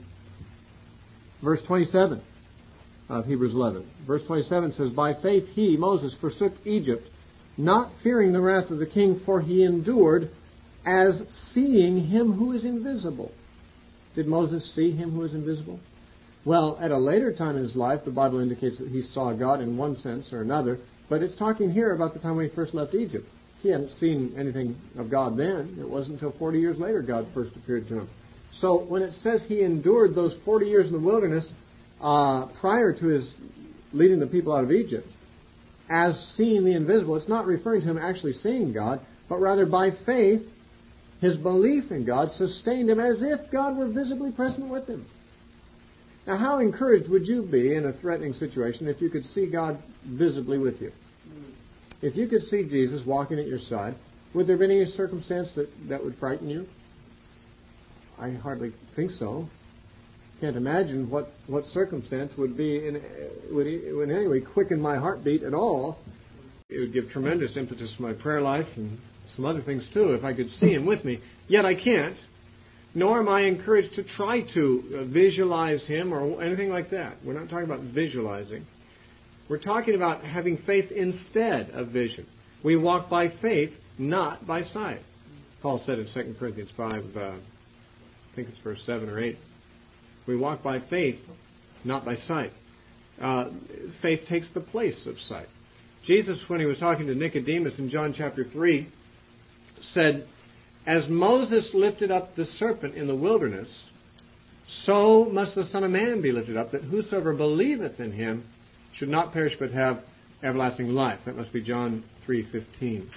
verse 27 of Hebrews 11. Verse 27 says, by faith he, Moses, forsook Egypt, not fearing the wrath of the king, for he endured as seeing him who is invisible. Did Moses see him who is invisible? Well, at a later time in his life, the Bible indicates that he saw God in one sense or another, but it's talking here about the time when he first left Egypt. He hadn't seen anything of God then. It wasn't until 40 years later God first appeared to him. So when it says he endured those 40 years in the wilderness prior to his leading the people out of Egypt, as seeing the invisible, it's not referring to him actually seeing God, but rather by faith, his belief in God sustained him as if God were visibly present with him. Now, how encouraged would you be in a threatening situation if you could see God visibly with you? If you could see Jesus walking at your side, would there be any circumstance that would frighten you? I hardly think so. Can't imagine what circumstance would in any way quicken my heartbeat at all. It would give tremendous impetus to my prayer life and some other things too if I could see Him with me. Yet I can't. Nor am I encouraged to try to visualize Him or anything like that. We're not talking about visualizing. We're talking about having faith instead of vision. We walk by faith, not by sight. Paul said in 2 Corinthians 5, I think it's verse 7 or 8. We walk by faith, not by sight. Faith takes the place of sight. Jesus, when He was talking to Nicodemus in John chapter 3, said, "As Moses lifted up the serpent in the wilderness, so must the Son of Man be lifted up, that whosoever believeth in Him should not perish but have everlasting life." That must be John 3:15.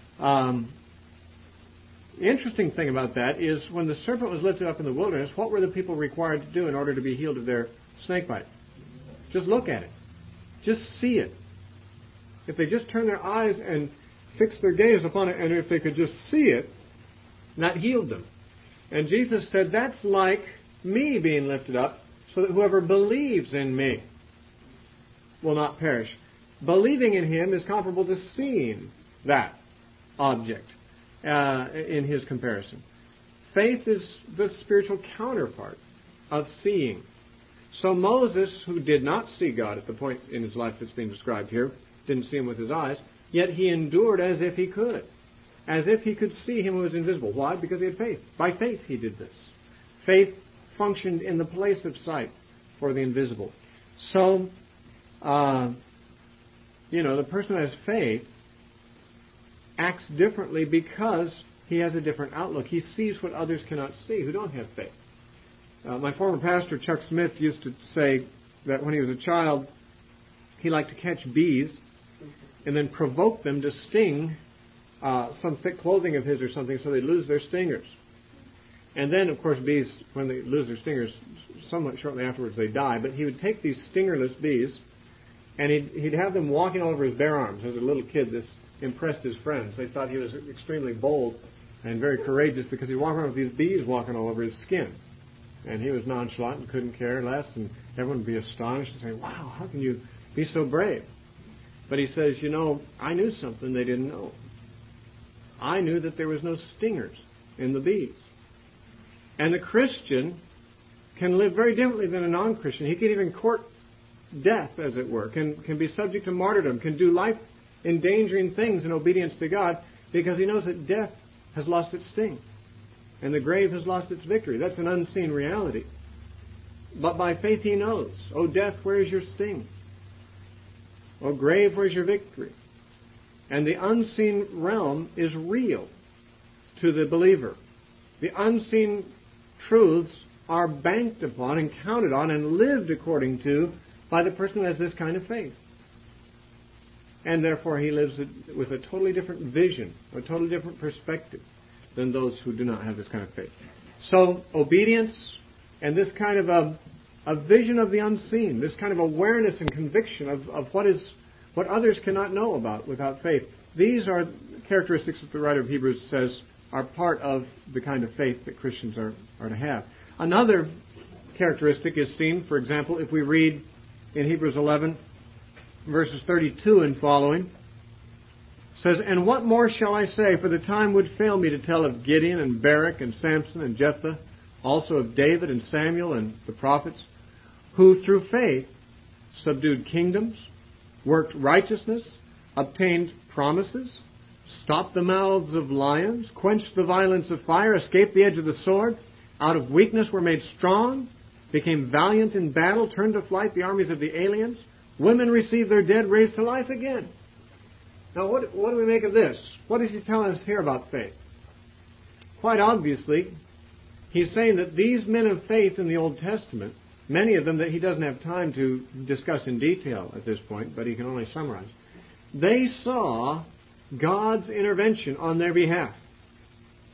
The interesting thing about that is when the serpent was lifted up in the wilderness, what were the people required to do in order to be healed of their snake bite? Just look at it. Just see it. If they just turn their eyes and fix their gaze upon it, and if they could just see it, that healed them. And Jesus said, that's like me being lifted up, so that whoever believes in me will not perish. Believing in Him is comparable to seeing that object in His comparison. Faith is the spiritual counterpart of seeing. So Moses, who did not see God at the point in his life that's being described here, didn't see Him with his eyes, yet he endured as if he could. As if he could see Him who was invisible. Why? Because he had faith. By faith he did this. Faith functioned in the place of sight for the invisible. So, the person who has faith acts differently because he has a different outlook. He sees what others cannot see who don't have faith. My former pastor, Chuck Smith, used to say that when he was a child, he liked to catch bees and then provoke them to sting some thick clothing of his or something so they'd lose their stingers. And then, of course, bees, when they lose their stingers, somewhat shortly afterwards they die. But he would take these stingerless bees and he'd have them walking all over his bare arms. As a little kid, this impressed his friends. They thought he was extremely bold and very courageous because he'd walk around with these bees walking all over his skin. And he was nonchalant and couldn't care less, and everyone would be astonished and say, wow, how can you be so brave? But he says, I knew something they didn't know. I knew that there was no stingers in the bees. And the Christian can live very differently than a non-Christian. He can even court death, as it were, can be subject to martyrdom, can do life-endangering things in obedience to God because he knows that death has lost its sting and the grave has lost its victory. That's an unseen reality. But by faith he knows, oh, death, where is your sting? Oh, grave, where's your victory? And the unseen realm is real to the believer. The unseen truths are banked upon and counted on and lived according to by the person who has this kind of faith. And therefore he lives with a totally different vision, a totally different perspective than those who do not have this kind of faith. So obedience and this kind of a vision of the unseen, this kind of awareness and conviction of what others cannot know about without faith. These are characteristics that the writer of Hebrews says are part of the kind of faith that Christians are to have. Another characteristic is seen, for example, if we read in Hebrews 11, verses 32 and following. It says, "And what more shall I say? For the time would fail me to tell of Gideon and Barak and Samson and Jephthah, also of David and Samuel and the prophets, who through faith subdued kingdoms, worked righteousness, obtained promises, stopped the mouths of lions, quenched the violence of fire, escaped the edge of the sword, out of weakness were made strong, became valiant in battle, turned to flight the armies of the aliens. Women received their dead raised to life again." Now, what do we make of this? What is he telling us here about faith? Quite obviously, he's saying that these men of faith in the Old Testament, many of them that he doesn't have time to discuss in detail at this point, but he can only summarize, they saw God's intervention on their behalf.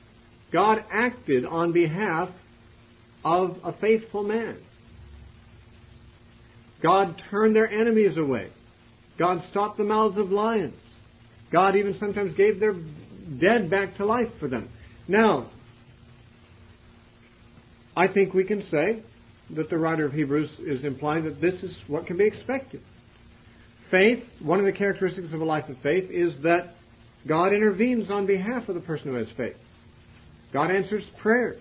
God acted on behalf of a faithful man. God turned their enemies away. God stopped the mouths of lions. God even sometimes gave their dead back to life for them. Now, I think we can say that the writer of Hebrews is implying that this is what can be expected. Faith, one of the characteristics of a life of faith is that God intervenes on behalf of the person who has faith. God answers prayers.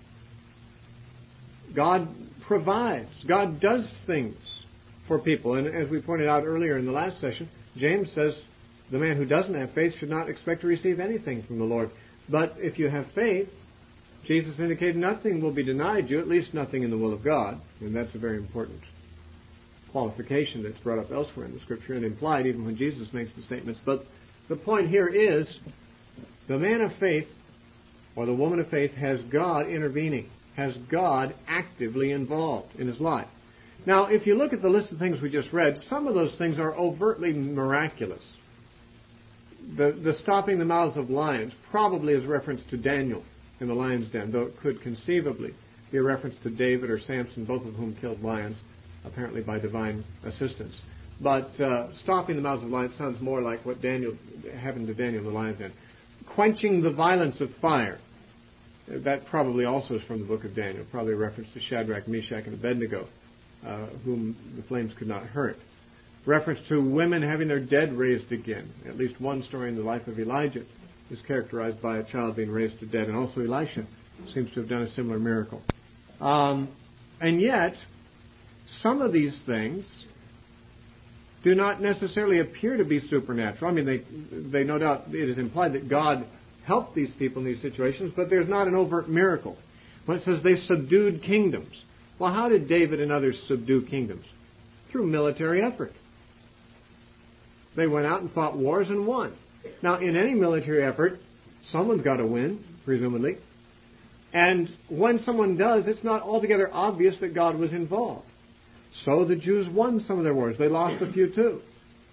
God provides. God does things for people. And as we pointed out earlier in the last session, James says the man who doesn't have faith should not expect to receive anything from the Lord. But if you have faith, Jesus indicated nothing will be denied you, at least nothing in the will of God. And that's a very important qualification that's brought up elsewhere in the Scripture and implied even when Jesus makes the statements. But the point here is the man of faith or the woman of faith has God intervening, has God actively involved in his life. Now, if you look at the list of things we just read, some of those things are overtly miraculous. The stopping the mouths of lions probably is reference to Daniel in the lion's den, though it could conceivably be a reference to David or Samson, both of whom killed lions, apparently by divine assistance. But stopping the mouths of lions sounds more like what happened to Daniel in the lion's den. Quenching the violence of fire. That probably also is from the book of Daniel, probably a reference to Shadrach, Meshach, and Abednego, whom the flames could not hurt. Reference to women having their dead raised again. At least one story in the life of Elijah is characterized by a child being raised to dead, and also Elisha seems to have done a similar miracle. And yet, some of these things do not necessarily appear to be supernatural. I mean, they no doubt, it is implied that God helped these people in these situations, but there's not an overt miracle. When it says they subdued kingdoms, well, how did David and others subdue kingdoms? Through military effort. They went out and fought wars and won. Now, in any military effort, someone's got to win, presumably. And when someone does, it's not altogether obvious that God was involved. So the Jews won some of their wars. They lost a few too.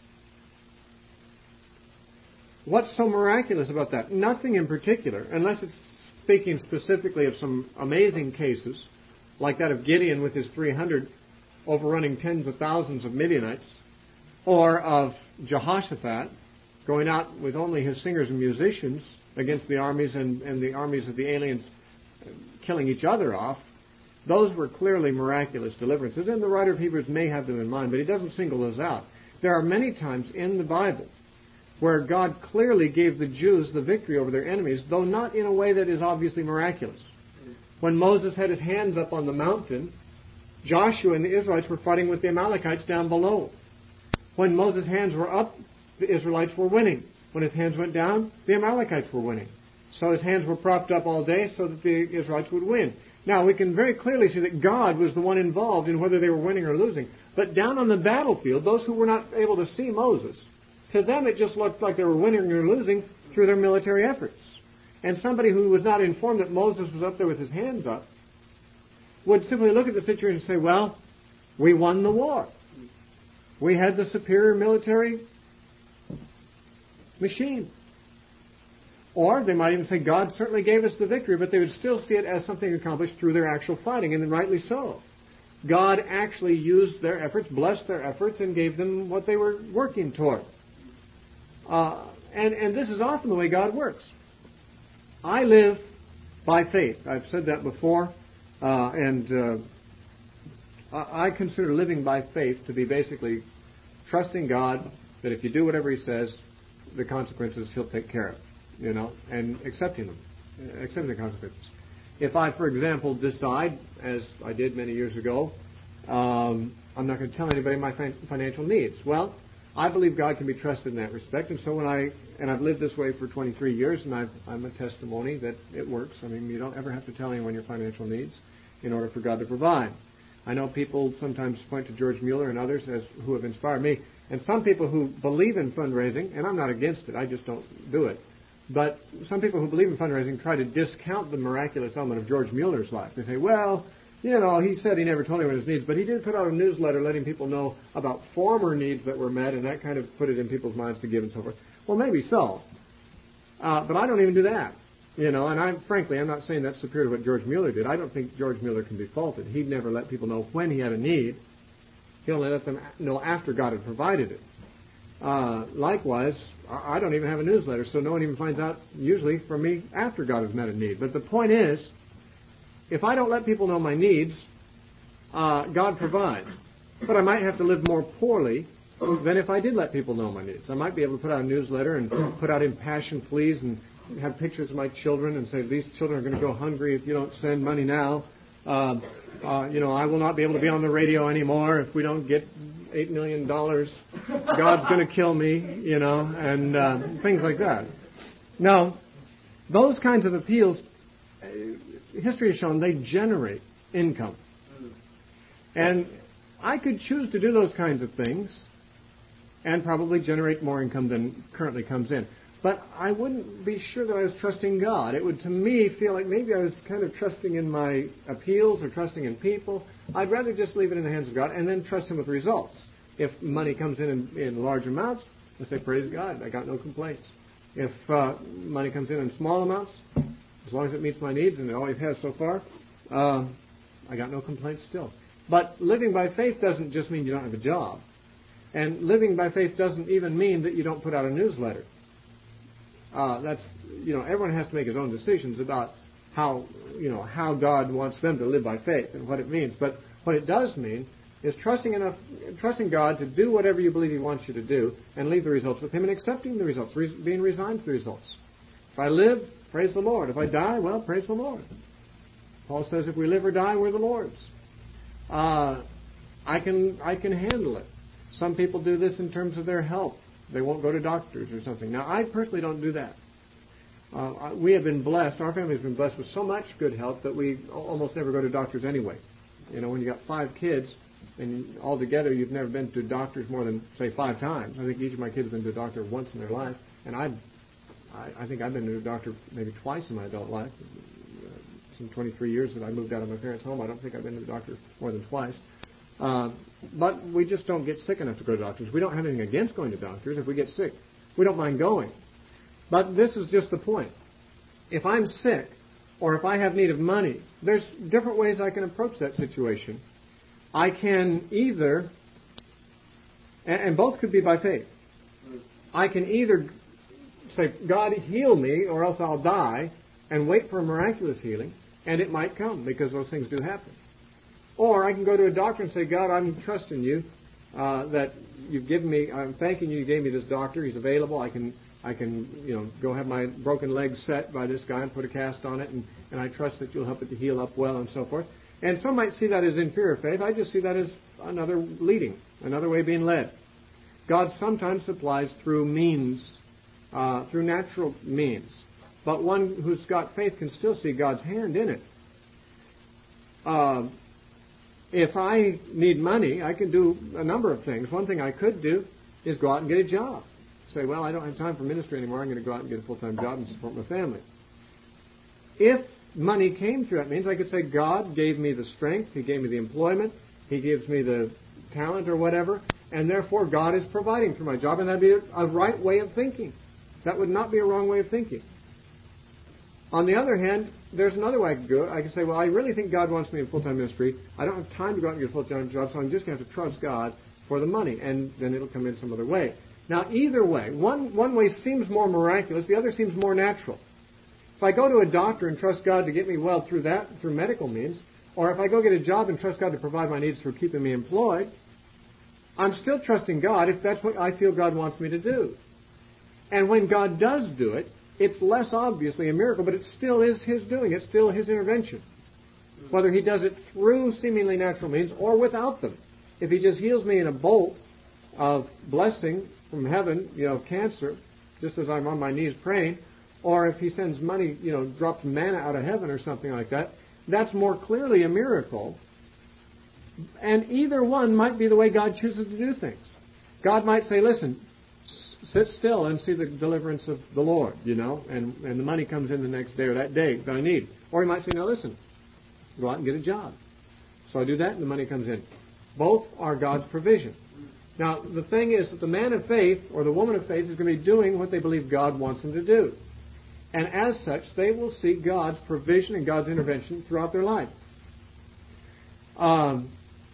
What's so miraculous about that? Nothing in particular, unless it's speaking specifically of some amazing cases, like that of Gideon with his 300 overrunning tens of thousands of Midianites, or of Jehoshaphat going out with only his singers and musicians against the armies and the armies of the aliens killing each other off. Those were clearly miraculous deliverances, and the writer of Hebrews may have them in mind, but he doesn't single those out. There are many times in the Bible where God clearly gave the Jews the victory over their enemies, though not in a way that is obviously miraculous. When Moses had his hands up on the mountain, Joshua and the Israelites were fighting with the Amalekites down below. When Moses' hands were up, the Israelites were winning. When his hands went down, the Amalekites were winning. So his hands were propped up all day so that the Israelites would win. Now, we can very clearly see that God was the one involved in whether they were winning or losing. But down on the battlefield, those who were not able to see Moses, to them it just looked like they were winning or losing through their military efforts. And somebody who was not informed that Moses was up there with his hands up would simply look at the situation and say, well, we won the war. We had the superior military machine. Or they might even say, God certainly gave us the victory, but they would still see it as something accomplished through their actual fighting, and rightly so. God actually used their efforts, blessed their efforts, and gave them what they were working toward. And this is often the way God works. I live by faith. I've said that before, and I consider living by faith to be basically trusting God that if you do whatever He says, the consequences He'll take care of. And accepting the consequences. If I, for example, decide, as I did many years ago, I'm not going to tell anybody my financial needs. Well, I believe God can be trusted in that respect, and so I've lived this way for 23 years, and I'm a testimony that it works. I mean, you don't ever have to tell anyone your financial needs in order for God to provide. I know people sometimes point to George Mueller and others who have inspired me, and some people who believe in fundraising, and I'm not against it, I just don't do it. But some people who believe in fundraising try to discount the miraculous element of George Mueller's life. They say, well, he said he never told anyone his needs, but he did put out a newsletter letting people know about former needs that were met, and that kind of put it in people's minds to give and so forth. Well, maybe so. But I don't even do that. And I'm not saying that's superior to what George Mueller did. I don't think George Mueller can be faulted. He'd never let people know when he had a need. He only let them know after God had provided it. Likewise, I don't even have a newsletter, so no one even finds out usually from me after God has met a need. But the point is, if I don't let people know my needs, God provides. But I might have to live more poorly than if I did let people know my needs. I might be able to put out a newsletter and put out impassioned pleas and have pictures of my children and say, these children are going to go hungry if you don't send money now. I will not be able to be on the radio anymore if we don't get $8 million. God's going to kill me, and things like that. Now, those kinds of appeals, history has shown they generate income. And I could choose to do those kinds of things and probably generate more income than currently comes in. But I wouldn't be sure that I was trusting God. It would, to me, feel like maybe I was kind of trusting in my appeals or trusting in people. I'd rather just leave it in the hands of God and then trust Him with the results. If money comes in large amounts, I say, praise God, I got no complaints. If money comes in small amounts, as long as it meets my needs, and it always has so far, I got no complaints still. But living by faith doesn't just mean you don't have a job. And living by faith doesn't even mean that you don't put out a newsletter. Everyone has to make his own decisions about how God wants them to live by faith and what it means. But what it does mean is trusting God to do whatever you believe He wants you to do and leave the results with Him and accepting the results, being resigned to the results. If I live, praise the Lord. If I die, well, praise the Lord. Paul says if we live or die, we're the Lord's. I can handle it. Some people do this in terms of their health. They won't go to doctors or something. Now, I personally don't do that. We have been blessed, our family has been blessed with so much good health that we almost never go to doctors anyway. When you got 5 kids, and altogether you've never been to doctors more than, say, 5 times. I think each of my kids have been to a doctor once in their life. And I think I've been to a doctor maybe twice in my adult life. Some 23 years that I moved out of my parents' home, I don't think I've been to the doctor more than twice. But we just don't get sick enough to go to doctors. We don't have anything against going to doctors. If we get sick, we don't mind going. But this is just the point. If I'm sick, or if I have need of money, there's different ways I can approach that situation. I can either, and both could be by faith, I can either say, God, heal me, or else I'll die, and wait for a miraculous healing, and it might come, because those things do happen. Or I can go to a doctor and say, God, I'm trusting you that you've given me, I'm thanking you gave me this doctor. He's available. I can go have my broken leg set by this guy and put a cast on it, and I trust that you'll help it to heal up well and so forth. And some might see that as inferior faith. I just see that as another leading, another way of being led. God sometimes supplies through means, through natural means. But one who's got faith can still see God's hand in it. If I need money, I can do a number of things. One thing I could do is go out and get a job. Say, well, I don't have time for ministry anymore. I'm going to go out and get a full-time job and support my family. If money came through that means, I could say, God gave me the strength. He gave me the employment. He gives me the talent or whatever. And therefore, God is providing for my job. And that would be a right way of thinking. That would not be a wrong way of thinking. On the other hand, there's another way I could go. I could say, well, I really think God wants me in full-time ministry. I don't have time to go out and get a full-time job, so I'm just going to have to trust God for the money, and then it'll come in some other way. Now, either way, one way seems more miraculous, the other seems more natural. If I go to a doctor and trust God to get me well through medical means, or if I go get a job and trust God to provide my needs through keeping me employed, I'm still trusting God if that's what I feel God wants me to do. And when God does do it, it's less obviously a miracle, but it still is His doing. It's still His intervention. Whether He does it through seemingly natural means or without them. If He just heals me in a bolt of blessing from heaven, cancer, just as I'm on my knees praying, or if He sends money, drops manna out of heaven or something like that, that's more clearly a miracle. And either one might be the way God chooses to do things. God might say, listen, sit still and see the deliverance of the Lord, and the money comes in the next day or that day that I need. Or He might say, no, listen, go out and get a job. So I do that and the money comes in. Both are God's provision. Now, the thing is that the man of faith or the woman of faith is going to be doing what they believe God wants them to do. And as such, they will see God's provision and God's intervention throughout their life.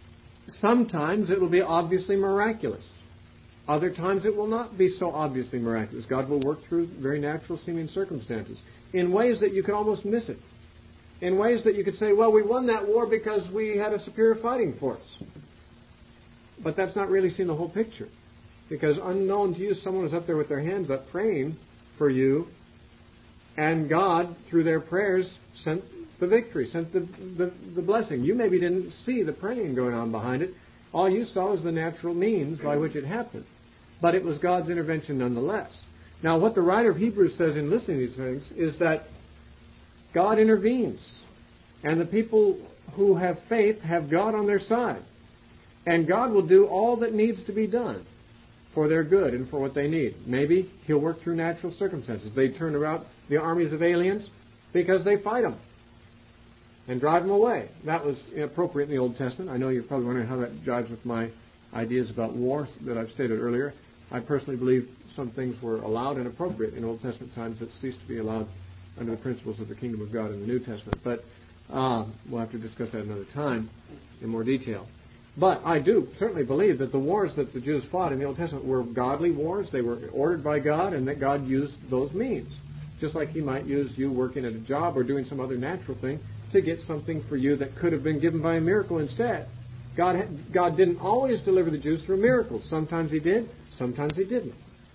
Sometimes it will be obviously miraculous. Other times it will not be so obviously miraculous. God will work through very natural seeming circumstances in ways that you could almost miss it. In ways that you could say, well, we won that war because we had a superior fighting force. But that's not really seeing the whole picture. Because unknown to you, someone was up there with their hands up praying for you, and God, through their prayers, sent the victory, sent the blessing. You maybe didn't see the praying going on behind it. All you saw was the natural means by which it happened. But it was God's intervention nonetheless. Now, what the writer of Hebrews says in listening to these things is that God intervenes. And the people who have faith have God on their side. And God will do all that needs to be done for their good and for what they need. Maybe He'll work through natural circumstances. They turn around the armies of aliens because they fight them and drive them away. That was inappropriate in the Old Testament. I know you're probably wondering how that jives with my ideas about war that I've stated earlier. I personally believe some things were allowed and appropriate in Old Testament times that ceased to be allowed under the principles of the kingdom of God in the New Testament. But we'll have to discuss that another time in more detail. But I do certainly believe that the wars that the Jews fought in the Old Testament were godly wars. They were ordered by God, and that God used those means. Just like He might use you working at a job or doing some other natural thing to get something for you that could have been given by a miracle instead. God didn't always deliver the Jews through miracles. Sometimes He did, sometimes He didn't.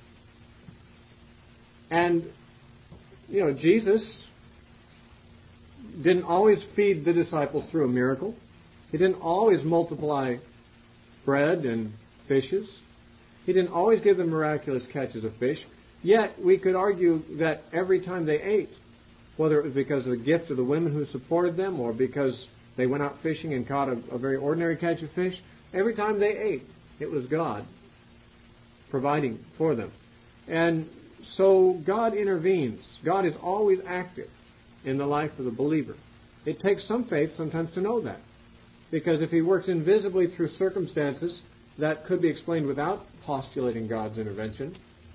And, Jesus didn't always feed the disciples through a miracle. He didn't always multiply bread and fishes. He didn't always give them miraculous catches of fish. Yet, we could argue that every time they ate, whether it was because of the gift of the women who supported them or because they went out fishing and caught a very ordinary catch of fish, every time they ate, it was God providing for them. And so God intervenes. God is always active in the life of the believer. It takes some faith sometimes to know that. Because if He works invisibly through circumstances that could be explained without postulating God's intervention,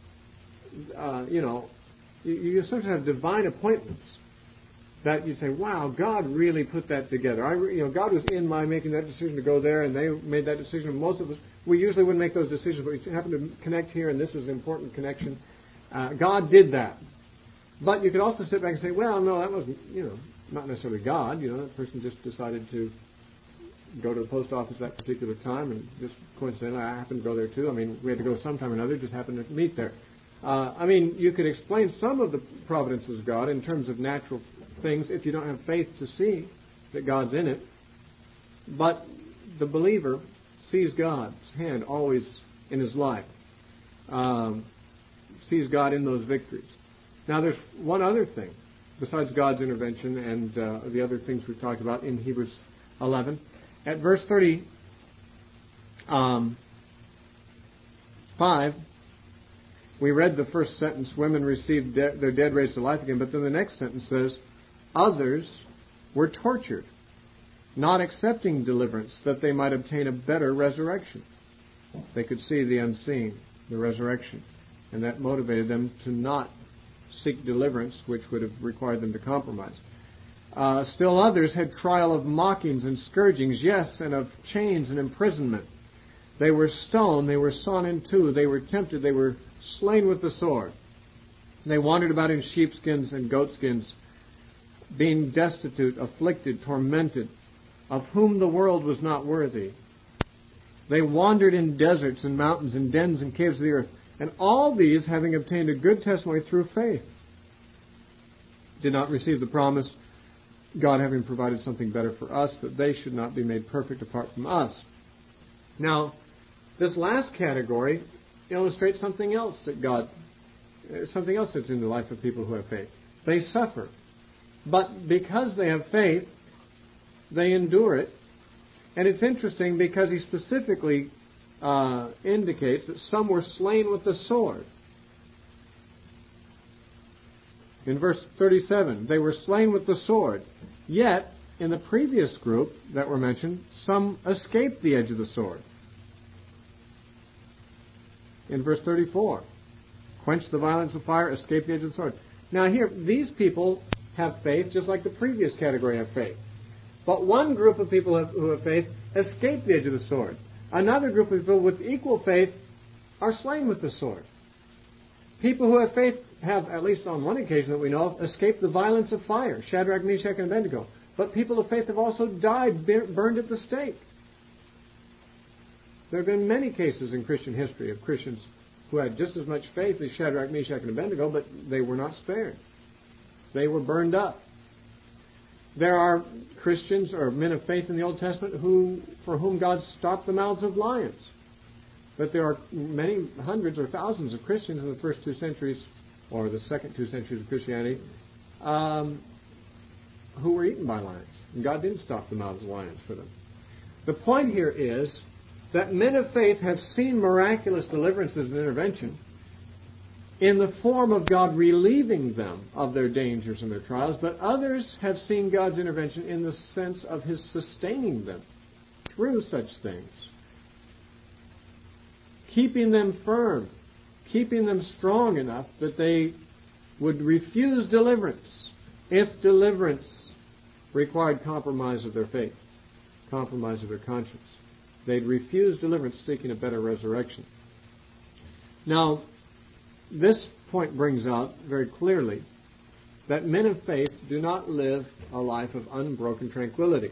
you sometimes have divine appointments that you say, wow, God really put that together. God was in my making that decision to go there, and they made that decision. And most of us, we usually wouldn't make those decisions, but we happen to connect here, and this is an important connection. God did that. But you could also sit back and say, well, no, that wasn't, not necessarily God. That person just decided to go to the post office that particular time, and just coincidentally, I happened to go there too. We had to go sometime or another, just happened to meet there. You could explain some of the providences of God in terms of natural things if you don't have faith to see that God's in it. But the believer sees God's hand always in his life, sees God in those victories. Now, there's one other thing besides God's intervention and the other things we've talked about in Hebrews 11. At verse 35, we read the first sentence, women received their dead raised to life again, but then the next sentence says, others were tortured, not accepting deliverance, that they might obtain a better resurrection. They could see the unseen, the resurrection, and that motivated them to not seek deliverance, which would have required them to compromise. Still others had trial of mockings and scourgings, yes, and of chains and imprisonment. They were stoned, they were sawn in two, they were tempted, they were slain with the sword. They wandered about in sheepskins and goatskins, being destitute, afflicted, tormented, of whom the world was not worthy. They wandered in deserts and mountains and dens and caves of the earth. And all these, having obtained a good testimony through faith, did not receive the promise, God having provided something better for us, that they should not be made perfect apart from us. Now, this last category illustrates something else that's in the life of people who have faith. They suffer. But because they have faith, they endure it. And it's interesting because he specifically indicates that some were slain with the sword. In verse 37, they were slain with the sword. Yet, in the previous group that were mentioned, some escaped the edge of the sword. In verse 34, quench the violence of fire, escape the edge of the sword. Now here, these people have faith just like the previous category have faith. But one group of people who have faith escape the edge of the sword. Another group of people with equal faith are slain with the sword. People who have faith have, at least on one occasion that we know of, escaped the violence of fire, Shadrach, Meshach, and Abednego. But people of faith have also died, burned at the stake. There have been many cases in Christian history of Christians who had just as much faith as Shadrach, Meshach, and Abednego, but they were not spared. They were burned up. There are Christians or men of faith in the Old Testament for whom God stopped the mouths of lions. But there are many hundreds or thousands of Christians in the first 2 centuries, or the second 2 centuries of Christianity, who were eaten by lions. And God didn't stop the mouths of lions for them. The point here is that men of faith have seen miraculous deliverances and intervention in the form of God relieving them of their dangers and their trials, but others have seen God's intervention in the sense of His sustaining them through such things, keeping them firm, keeping them strong enough that they would refuse deliverance if deliverance required compromise of their faith, compromise of their conscience. They'd refuse deliverance seeking a better resurrection. Now, this point brings out very clearly that men of faith do not live a life of unbroken tranquility,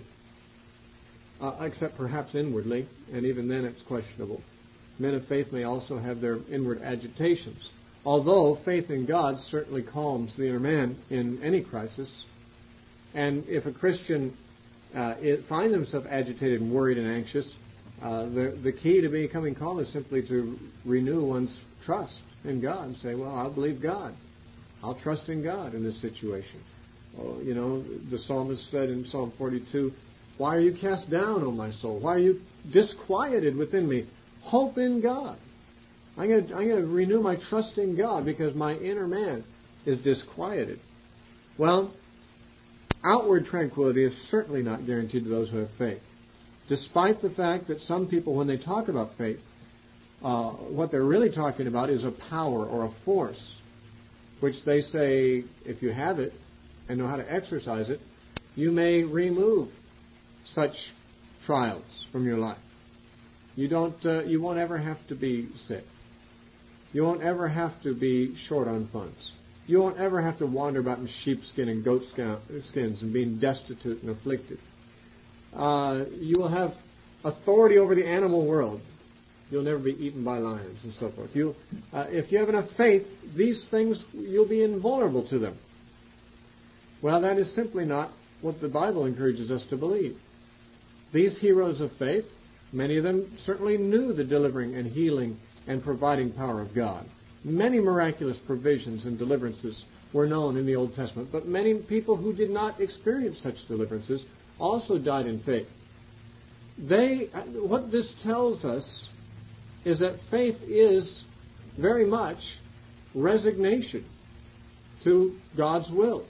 except perhaps inwardly, and even then it's questionable. Men of faith may also have their inward agitations, although faith in God certainly calms the inner man in any crisis. And if a Christian finds himself agitated and worried and anxious, the key to becoming calm is simply to renew one's trust in God and say, well, I'll believe God. I'll trust in God in this situation. Oh, the psalmist said in Psalm 42, why are you cast down, O my soul? Why are you disquieted within me? Hope in God. I'm going to renew my trust in God because my inner man is disquieted. Well, outward tranquility is certainly not guaranteed to those who have faith. Despite the fact that some people, when they talk about faith, what they're really talking about is a power or a force, which they say, if you have it and know how to exercise it, you may remove such trials from your life. You won't ever have to be sick. You won't ever have to be short on funds. You won't ever have to wander about in sheepskin and goat skins and being destitute and afflicted. You will have authority over the animal world. You'll never be eaten by lions and so forth. If you have enough faith, these things, you'll be invulnerable to them. Well, that is simply not what the Bible encourages us to believe. These heroes of faith, many of them certainly knew the delivering and healing and providing power of God. Many miraculous provisions and deliverances were known in the Old Testament, but many people who did not experience such deliverances also died in faith. What this tells us is that faith is very much resignation to God's will.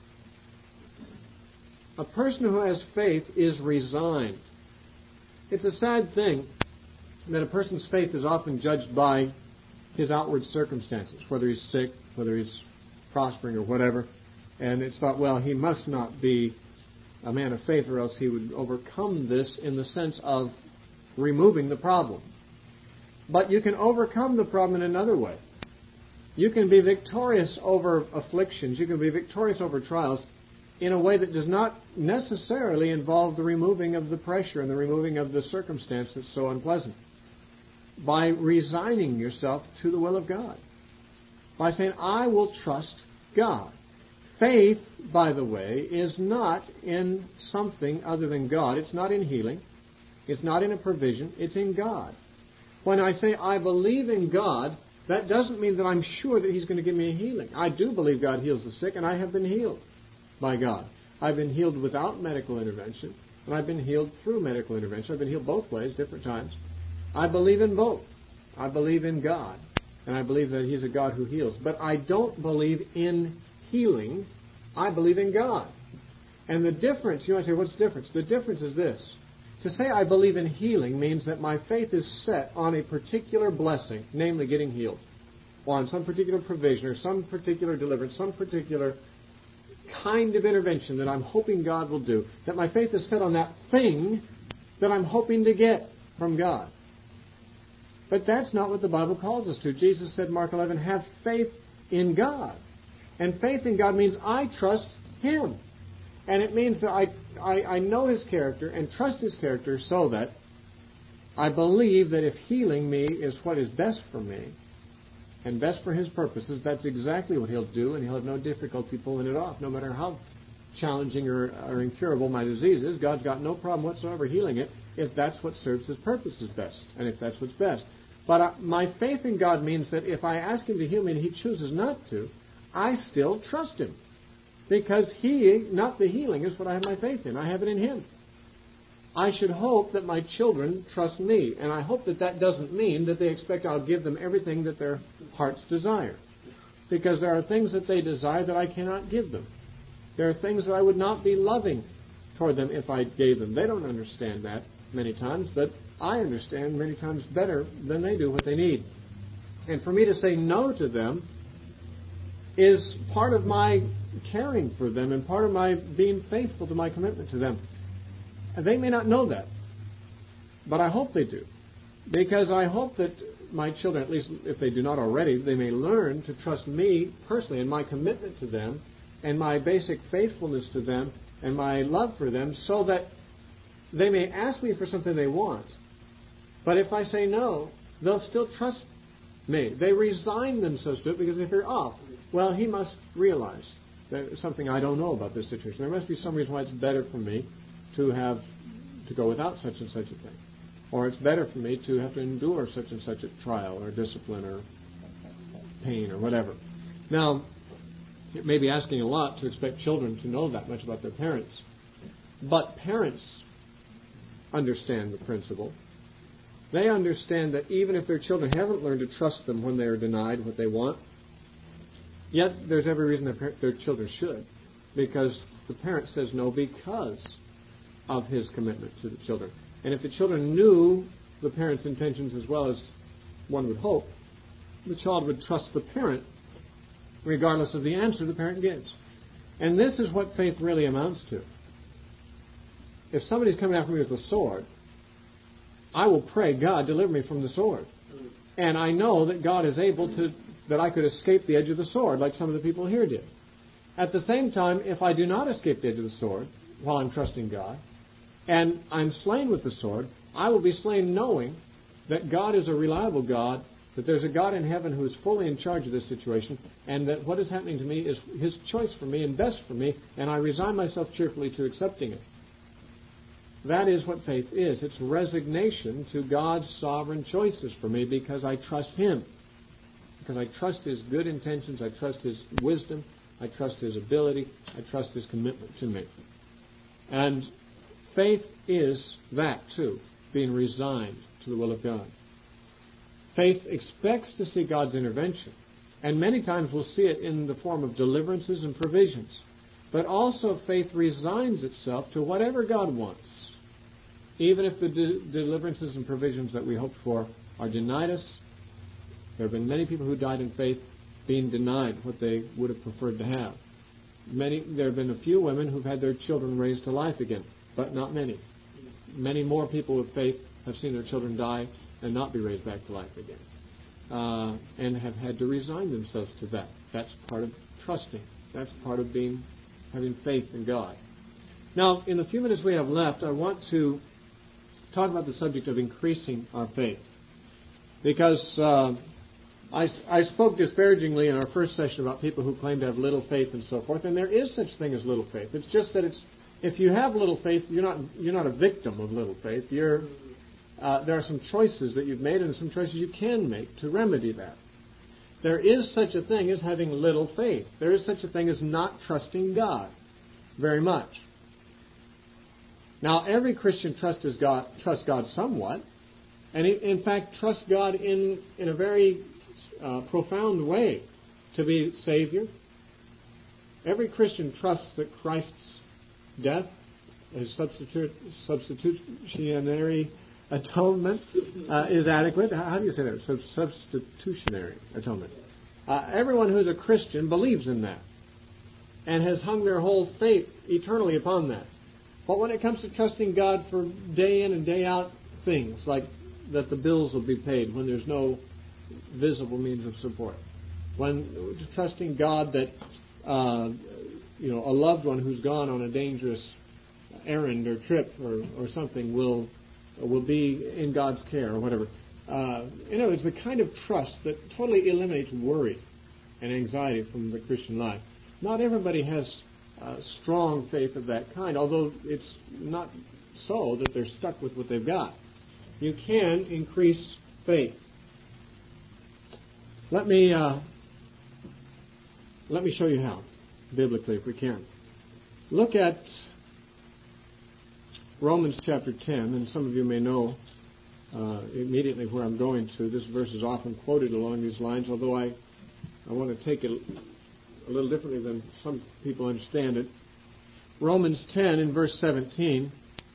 A person who has faith is resigned. It's a sad thing that a person's faith is often judged by his outward circumstances, whether he's sick, whether he's prospering or whatever. And it's thought, well, he must not be a man of faith or else he would overcome this in the sense of removing the problem. But you can overcome the problem in another way. You can be victorious over afflictions. You can be victorious over trials in a way that does not necessarily involve the removing of the pressure and the removing of the circumstance that's so unpleasant. By resigning yourself to the will of God. By saying, I will trust God. Faith, by the way, is not in something other than God. It's not in healing. It's not in a provision. It's in God. When I say I believe in God, that doesn't mean that I'm sure that He's going to give me a healing. I do believe God heals the sick, and I have been healed by God. I've been healed without medical intervention, and I've been healed through medical intervention. I've been healed both ways, different times. I believe in both. I believe in God, and I believe that He's a God who heals. But I don't believe in healing. I believe in God. And the difference, you might say, what's the difference? The difference is this. To say I believe in healing means that my faith is set on a particular blessing, namely getting healed, or on some particular provision, or some particular deliverance, some particular kind of intervention that I'm hoping God will do, that my faith is set on that thing that I'm hoping to get from God. But that's not what the Bible calls us to. Jesus said, Mark 11, have faith in God. And faith in God means I trust Him. And it means that I know His character and trust His character so that I believe that if healing me is what is best for me and best for His purposes, that's exactly what He'll do, and He'll have no difficulty pulling it off. No matter how challenging or incurable my disease is, God's got no problem whatsoever healing it if that's what serves His purposes best and if that's what's best. But my faith in God means that if I ask Him to heal me and He chooses not to, I still trust Him. Because He, not the healing, is what I have my faith in. I have it in Him. I should hope that my children trust me. And I hope that that doesn't mean that they expect I'll give them everything that their hearts desire. Because there are things that they desire that I cannot give them. There are things that I would not be loving toward them if I gave them. They don't understand that many times, but I understand many times better than they do what they need. And for me to say no to them is part of my caring for them and part of my being faithful to my commitment to them. And they may not know that, but I hope they do. Because I hope that my children, at least if they do not already, they may learn to trust me personally and my commitment to them and my basic faithfulness to them and my love for them, so that they may ask me for something they want. But if I say no, they'll still trust me. They resign themselves to it because they figure, well, he must realize there's something I don't know about this situation. There must be some reason why it's better for me to go without such and such a thing. Or it's better for me to have to endure such and such a trial or discipline or pain or whatever. Now, it may be asking a lot to expect children to know that much about their parents. But parents understand the principle. They understand that even if their children haven't learned to trust them when they are denied what they want, yet there's every reason their children should. Because the parent says no because of his commitment to the children. And if the children knew the parent's intentions as well as one would hope, the child would trust the parent regardless of the answer the parent gives. And this is what faith really amounts to. If somebody's coming after me with a sword, I will pray, God, deliver me from the sword. And I know that God is able to, that I could escape the edge of the sword like some of the people here did. At the same time, if I do not escape the edge of the sword while I'm trusting God, and I'm slain with the sword, I will be slain knowing that God is a reliable God, that there's a God in heaven who is fully in charge of this situation, and that what is happening to me is His choice for me and best for me, and I resign myself cheerfully to accepting it. That is what faith is. It's resignation to God's sovereign choices for me because I trust Him. Because I trust His good intentions, I trust His wisdom, I trust His ability, I trust His commitment to me. And faith is that too, being resigned to the will of God. Faith expects to see God's intervention, and many times we'll see it in the form of deliverances and provisions. But also faith resigns itself to whatever God wants. Even if the deliverances and provisions that we hoped for are denied us, there have been many people who died in faith being denied what they would have preferred to have. There have been a few women who've had their children raised to life again, but not many. Many more people with faith have seen their children die and not be raised back to life again, and have had to resign themselves to that. That's part of trusting. That's part of having faith in God. Now, in the few minutes we have left, I want to talk about the subject of increasing our faith. Because I spoke disparagingly in our first session about people who claim to have little faith and so forth, and there is such thing as little faith. It's just that if you have little faith, you're not a victim of little faith. There are some choices that you've made and some choices you can make to remedy that. There is such a thing as having little faith. There is such a thing as not trusting God very much. Now, every Christian trusts God somewhat, and in fact trusts God in a very profound way to be Savior. Every Christian trusts that Christ's death, His substitutionary atonement is adequate. How do you say that? Substitutionary atonement. Everyone who's a Christian believes in that. and has hung their whole faith eternally upon that. But when it comes to trusting God for day in and day out things, like that the bills will be paid when there's no visible means of support, when trusting God that a loved one who's gone on a dangerous errand or trip or something will be in God's care or whatever. It's the kind of trust that totally eliminates worry and anxiety from the Christian life. Not everybody has strong faith of that kind, although it's not so that they're stuck with what they've got. You can increase faith. Let me show you how, biblically, if we can. Look at Romans chapter 10, and some of you may know immediately where I'm going to. This verse is often quoted along these lines, although I want to take it a little differently than some people understand it. Romans 10 in verse 17.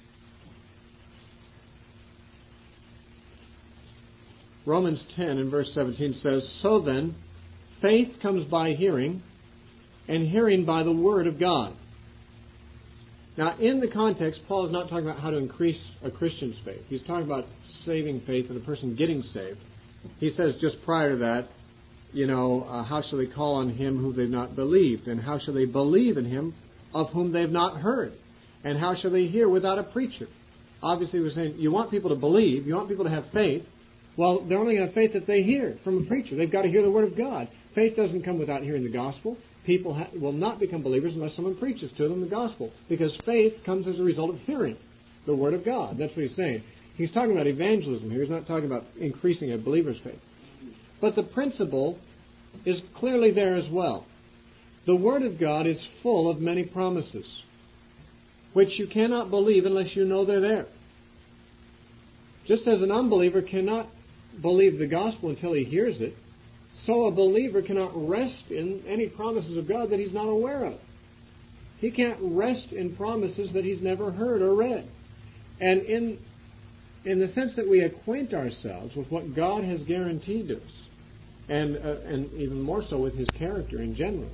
Romans 10 in verse 17 says, "So then, faith comes by hearing, and hearing by the word of God." Now, in the context, Paul is not talking about how to increase a Christian's faith. He's talking about saving faith and a person getting saved. He says just prior to that, how shall they call on him who they've not believed? And how shall they believe in him of whom they've not heard? And how shall they hear without a preacher? Obviously, we're saying you want people to believe, you want people to have faith. Well, they're only going to have faith that they hear from a preacher. They've got to hear the Word of God. Faith doesn't come without hearing the gospel. People will not become believers unless someone preaches to them the gospel, because faith comes as a result of hearing the Word of God. That's what he's saying. He's talking about evangelism here. He's not talking about increasing a believer's faith. But the principle is clearly there as well. The Word of God is full of many promises, which you cannot believe unless you know they're there. Just as an unbeliever cannot believe the gospel until he hears it, so a believer cannot rest in any promises of God that he's not aware of. He can't rest in promises that he's never heard or read. And in the sense that we acquaint ourselves with what God has guaranteed us, and even more so with His character in general,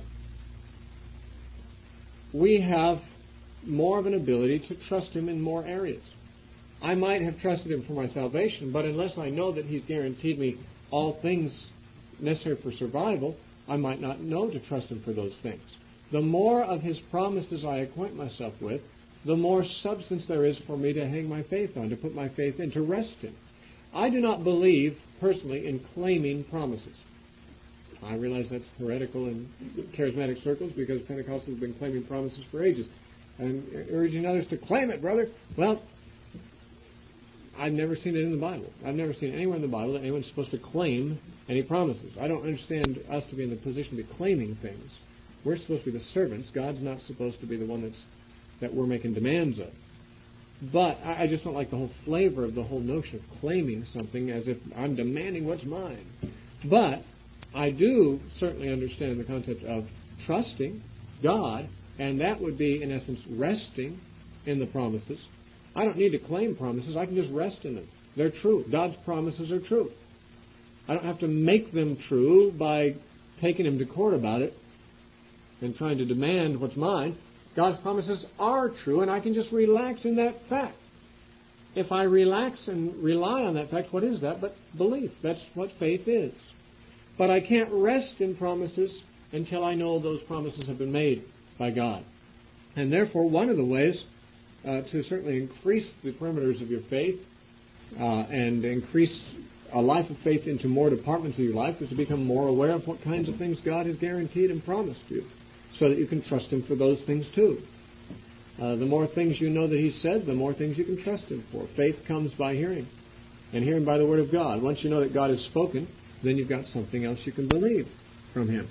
we have more of an ability to trust Him in more areas. I might have trusted Him for my salvation, but unless I know that He's guaranteed me all things necessary for survival, I might not know to trust Him for those things. The more of His promises I acquaint myself with, the more substance there is for me to hang my faith on, to put my faith in, to rest in. I do not believe, personally, in claiming promises. I realize that's heretical in charismatic circles, because Pentecostals have been claiming promises for ages and urging others to claim it, brother. Well, I've never seen it in the Bible. I've never seen anywhere in the Bible that anyone's supposed to claim any promises. I don't understand us to be in the position to be claiming things. We're supposed to be the servants. God's not supposed to be the one that we're making demands of. But I just don't like the whole flavor of the whole notion of claiming something as if I'm demanding what's mine. But I do certainly understand the concept of trusting God, and that would be, in essence, resting in the promises. I don't need to claim promises. I can just rest in them. They're true. God's promises are true. I don't have to make them true by taking Him to court about it and trying to demand what's mine. God's promises are true, and I can just relax in that fact. If I relax and rely on that fact, what is that but belief? That's what faith is. But I can't rest in promises until I know those promises have been made by God. And therefore, one of the ways to certainly increase the perimeters of your faith and increase a life of faith into more departments of your life is to become more aware of what kinds of things God has guaranteed and promised you, so that you can trust Him for those things too. The more things you know that He said, the more things you can trust Him for. Faith comes by hearing, and hearing by the Word of God. Once you know that God has spoken, then you've got something else you can believe from Him.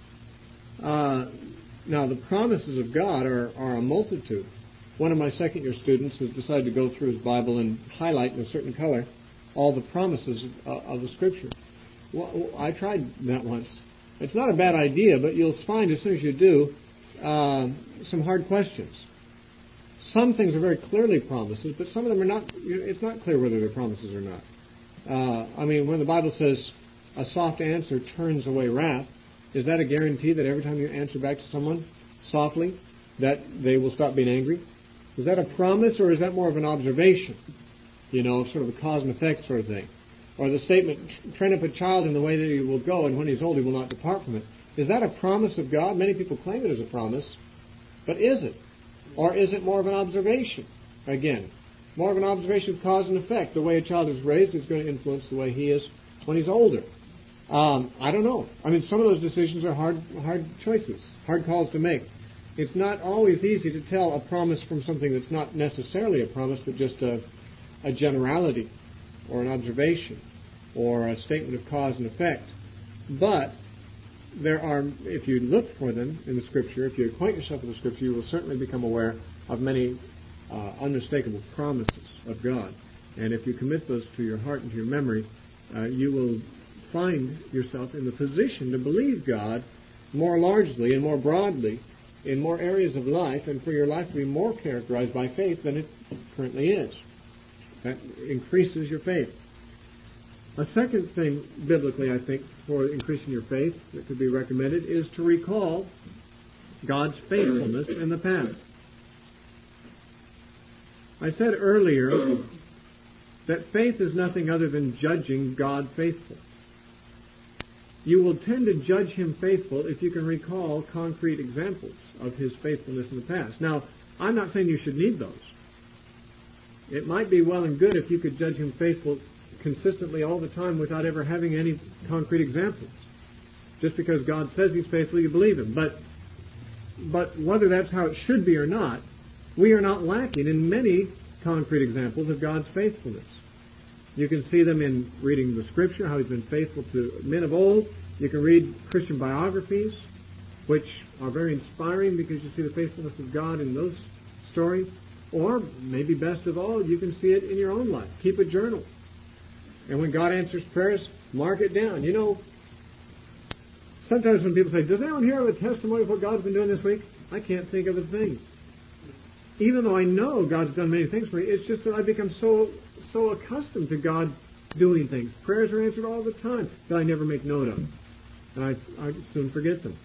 Now, the promises of God are a multitude. One of my second-year students has decided to go through his Bible and highlight in a certain color all the promises of the Scripture. Well, I tried that once. It's not a bad idea, but you'll find as soon as you do some hard questions. Some things are very clearly promises, but some of them are not. It's not clear whether they're promises or not. When the Bible says a soft answer turns away wrath, is that a guarantee that every time you answer back to someone softly that they will stop being angry? Is that a promise, or is that more of an observation? Sort of a cause and effect sort of thing. Or the statement, train up a child in the way that he will go, and when he's old he will not depart from it. Is that a promise of God? Many people claim it as a promise. But is it? Or is it more of an observation? Again, more of an observation of cause and effect. The way a child is raised is going to influence the way he is when he's older. I don't know. Some of those decisions are hard choices, hard calls to make. It's not always easy to tell a promise from something that's not necessarily a promise, but just a generality or an observation or a statement of cause and effect. But there are, if you look for them in the Scripture, if you acquaint yourself with the Scripture, you will certainly become aware of many unmistakable promises of God. And if you commit those to your heart and to your memory, you will find yourself in the position to believe God more largely and more broadly in more areas of life, and for your life to be more characterized by faith than it currently is. That increases your faith. A second thing, biblically, I think, for increasing your faith that could be recommended is to recall God's faithfulness in the past. I said earlier that faith is nothing other than judging God faithful. You will tend to judge Him faithful if you can recall concrete examples of His faithfulness in the past. Now, I'm not saying you should need those. It might be well and good if you could judge Him faithful consistently all the time without ever having any concrete examples. Just because God says He's faithful, you believe Him. But whether that's how it should be or not, we are not lacking in many concrete examples of God's faithfulness. You can see them in reading the Scripture, how He's been faithful to men of old. You can read Christian biographies, which are very inspiring because you see the faithfulness of God in those stories. Or, maybe best of all, you can see it in your own life. Keep a journal. And when God answers prayers, mark it down. Sometimes when people say, does anyone here have a testimony of what God's been doing this week? I can't think of a thing. Even though I know God's done many things for me, it's just that I've become so accustomed to God doing things. Prayers are answered all the time that I never make note of. And I soon forget them.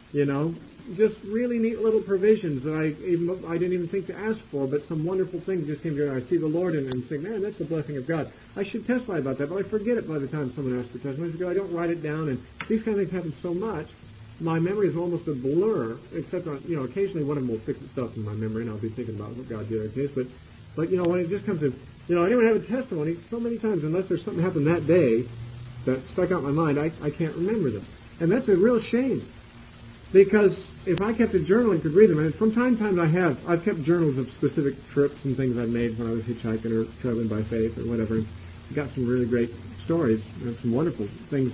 Just really neat little provisions that I didn't even think to ask for, but some wonderful things just came together. I see the Lord and think, man, that's the blessing of God. I should testify about that, but I forget it by the time someone asks for testimony. I don't write it down, and these kind of things happen so much. My memory is almost a blur, except occasionally one of them will fix itself in my memory, and I'll be thinking about what God did in case. But when it just comes to, anyone have a testimony, so many times, unless there's something happened that day that stuck out in my mind, I can't remember them. And that's a real shame. Because if I kept a journal and could read them, and from time to time I've kept journals of specific trips and things I've made when I was hitchhiking or traveling by faith or whatever. And got some really great stories and some wonderful things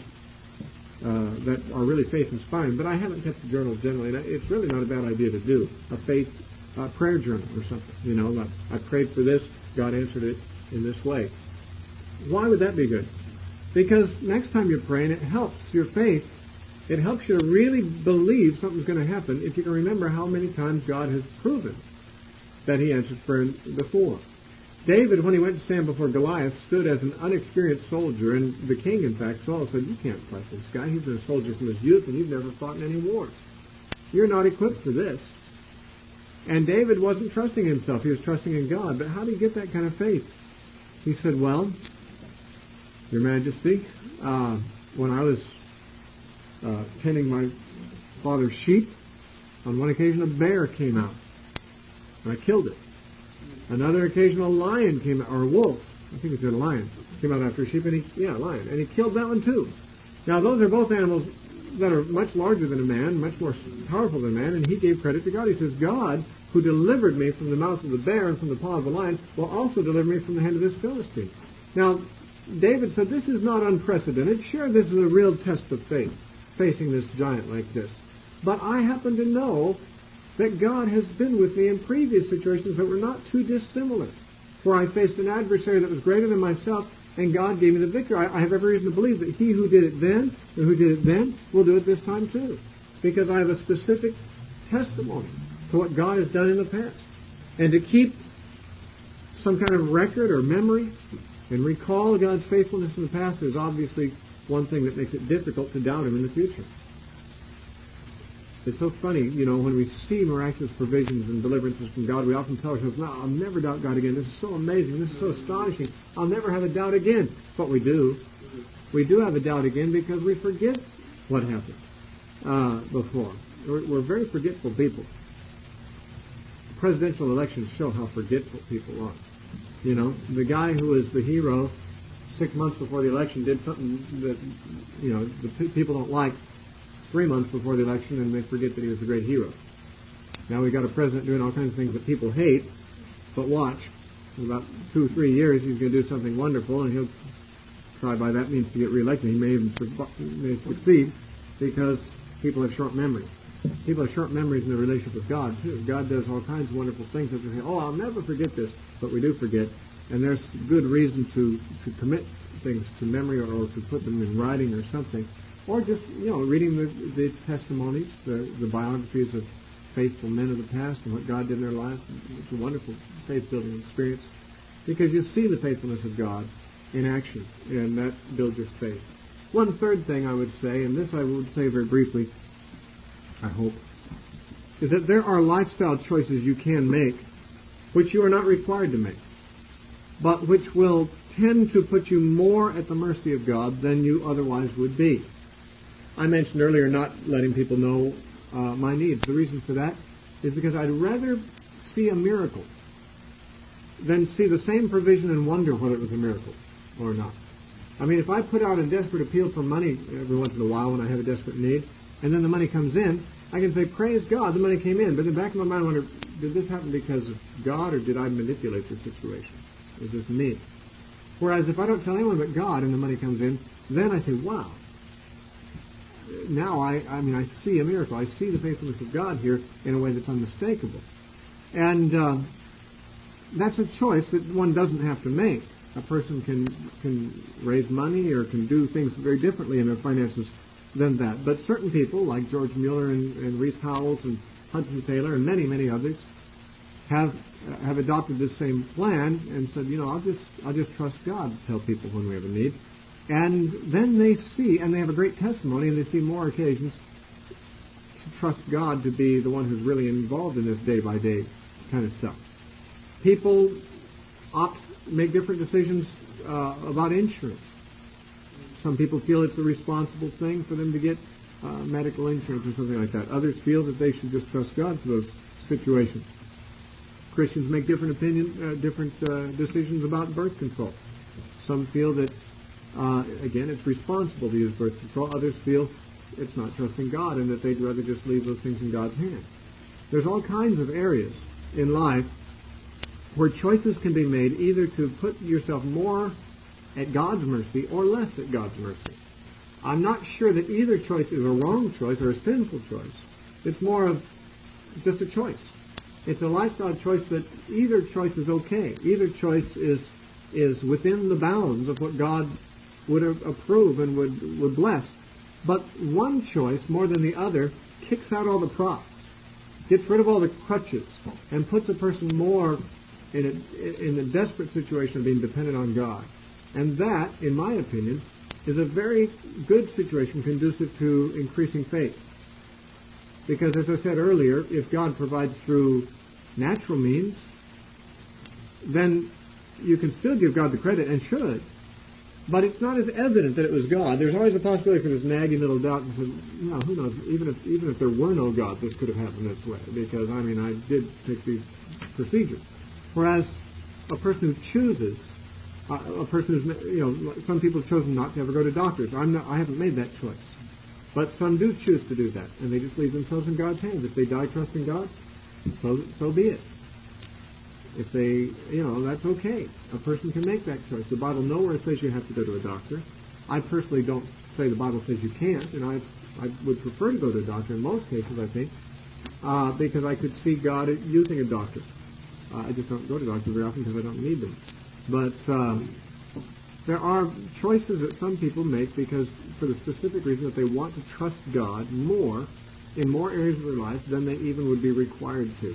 that are really faith-inspiring. But I haven't kept a journal generally, and it's really not a bad idea to do a faith prayer journal or something. Like I prayed for this, God answered it in this way. Why would that be good? Because next time you're praying, it helps your faith. It helps you to really believe something's going to happen if you can remember how many times God has proven that He answered prayer before. David, when he went to stand before Goliath, stood as an unexperienced soldier, and the king, in fact, Saul, said, you can't fight this guy. He's been a soldier from his youth, and you've never fought in any wars. You're not equipped for this. And David wasn't trusting himself. He was trusting in God. But how did he get that kind of faith? He said, well, Your Majesty, when I was tending my father's sheep, on one occasion a bear came out, and I killed it. Another occasion a lion came out, or a wolf, I think it's a lion, came out after a sheep, and he killed that one too. Now those are both animals that are much larger than a man, much more powerful than a man, and he gave credit to God. He says, God, who delivered me from the mouth of the bear and from the paw of the lion, will also deliver me from the hand of this Philistine. Now, David said, this is not unprecedented. Sure, this is a real test of faith, facing this giant like this. But I happen to know that God has been with me in previous situations that were not too dissimilar, where I faced an adversary that was greater than myself, and God gave me the victory. I have every reason to believe that He who did it then, and who did it then, will do it this time too. Because I have a specific testimony to what God has done in the past. And to keep some kind of record or memory and recall God's faithfulness in the past is obviously one thing that makes it difficult to doubt Him in the future. It's so funny, when we see miraculous provisions and deliverances from God, we often tell ourselves, no, I'll never doubt God again. This is so amazing. This is so astonishing. I'll never have a doubt again. But we do. We do have a doubt again because we forget what happened before. We're very forgetful people. Presidential elections show how forgetful people are. The guy who was the hero 6 months before the election did something that, the people don't like 3 months before the election, and they forget that he was a great hero. Now we've got a president doing all kinds of things that people hate, but watch. In about 2 or 3 years, he's going to do something wonderful, and he'll try by that means to get reelected. He may succeed because people have short memories. People have short memories in their relationship with God, too. God does all kinds of wonderful things that they say, I'll never forget this, but we do forget. And there's good reason to commit things to memory or to put them in writing or something. Or just, reading the testimonies, the biographies of faithful men of the past and what God did in their lives. It's a wonderful faith-building experience because you see the faithfulness of God in action, and that builds your faith. One third thing I would say, and this I would say very briefly, I hope, is that there are lifestyle choices you can make which you are not required to make, but which will tend to put you more at the mercy of God than you otherwise would be. I mentioned earlier not letting people know my needs. The reason for that is because I'd rather see a miracle than see the same provision and wonder whether it was a miracle or not. I mean, if I put out a desperate appeal for money every once in a while when I have a desperate need, and then the money comes in, I can say, praise God, the money came in. But in the back of my mind, I wonder, did this happen because of God, or did I manipulate the situation? Is this me? Whereas if I don't tell anyone but God and the money comes in, then I say, wow. Now I see a miracle. I see the faithfulness of God here in a way that's unmistakable. And that's a choice that one doesn't have to make. A person can raise money or can do things very differently in their finances than that. But certain people, like George Mueller and Rees Howells and Hudson Taylor and many, many others, have adopted this same plan and said, I'll just trust God to tell people when we have a need. And then they see, and they have a great testimony, and they see more occasions to trust God to be the one who's really involved in this day-by-day kind of stuff. People make different decisions about insurance. Some people feel it's a responsible thing for them to get medical insurance or something like that. Others feel that they should just trust God for those situations. Christians make different decisions about birth control. Some feel that, again, it's responsible to use birth control. Others feel it's not trusting God and that they'd rather just leave those things in God's hands. There's all kinds of areas in life where choices can be made either to put yourself more at God's mercy or less at God's mercy. I'm not sure that either choice is a wrong choice or a sinful choice. It's more of just a choice. It's a lifestyle choice that either choice is okay. Either choice is within the bounds of what God would approve and would bless. But one choice, more than the other, kicks out all the props, gets rid of all the crutches, and puts a person more in a desperate situation of being dependent on God. And that, in my opinion, is a very good situation conducive to increasing faith. Because, as I said earlier, if God provides through natural means, then you can still give God the credit, and should. But it's not as evident that it was God. There's always a possibility for this nagging little doubt. And who knows? Even if there were no God, this could have happened this way. Because I did take these procedures. Whereas a person who chooses, some people have chosen not to ever go to doctors. I haven't made that choice. But some do choose to do that, and they just leave themselves in God's hands. If they die trusting God, so be it. If they, that's okay. A person can make that choice. The Bible nowhere says you have to go to a doctor. I personally don't say the Bible says you can't, and I would prefer to go to a doctor in most cases, I think, because I could see God using a doctor. I just don't go to doctors very often because I don't need them. But there are choices that some people make because for the specific reason that they want to trust God more in more areas of their life than they even would be required to.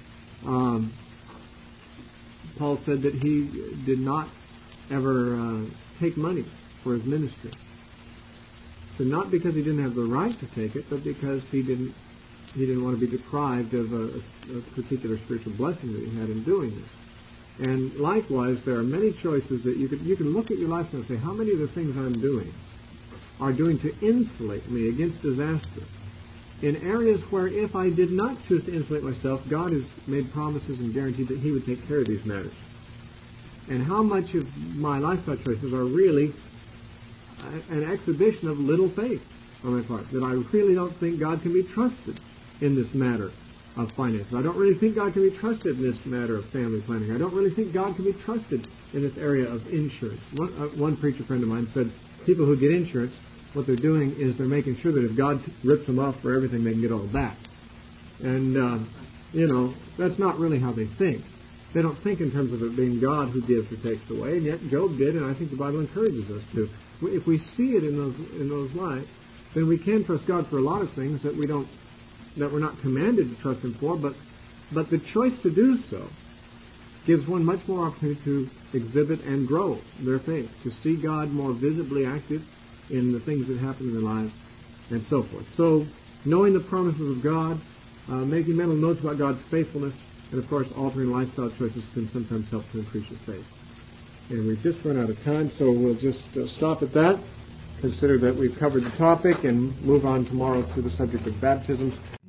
Paul said that he did not ever take money for his ministry. So not because he didn't have the right to take it, but because he didn't he didn't want to be deprived of a particular spiritual blessing that he had in doing this. And likewise, there are many choices that you can look at your life and say, how many of the things I'm doing are doing to insulate me against disaster in areas where if I did not choose to insulate myself, God has made promises and guaranteed that he would take care of these matters. And how much of my lifestyle choices are really an exhibition of little faith on my part, that I really don't think God can be trusted in this matter of finances. I don't really think God can be trusted in this matter of family planning. I don't really think God can be trusted in this area of insurance. One preacher friend of mine said, people who get insurance, what they're doing is they're making sure that if God rips them off for everything, they can get all back. And, that's not really how they think. They don't think in terms of it being God who gives or takes away, and yet Job did, and I think the Bible encourages us to. If we see it in those lights, then we can trust God for a lot of things that we're not commanded to trust Him for, but the choice to do so gives one much more opportunity to exhibit and grow their faith, to see God more visibly active in the things that happen in their lives, and so forth. So, knowing the promises of God, making mental notes about God's faithfulness, and of course, altering lifestyle choices can sometimes help to increase your faith. And we've just run out of time, so we'll just stop at that. Consider that we've covered the topic and move on tomorrow to the subject of baptisms.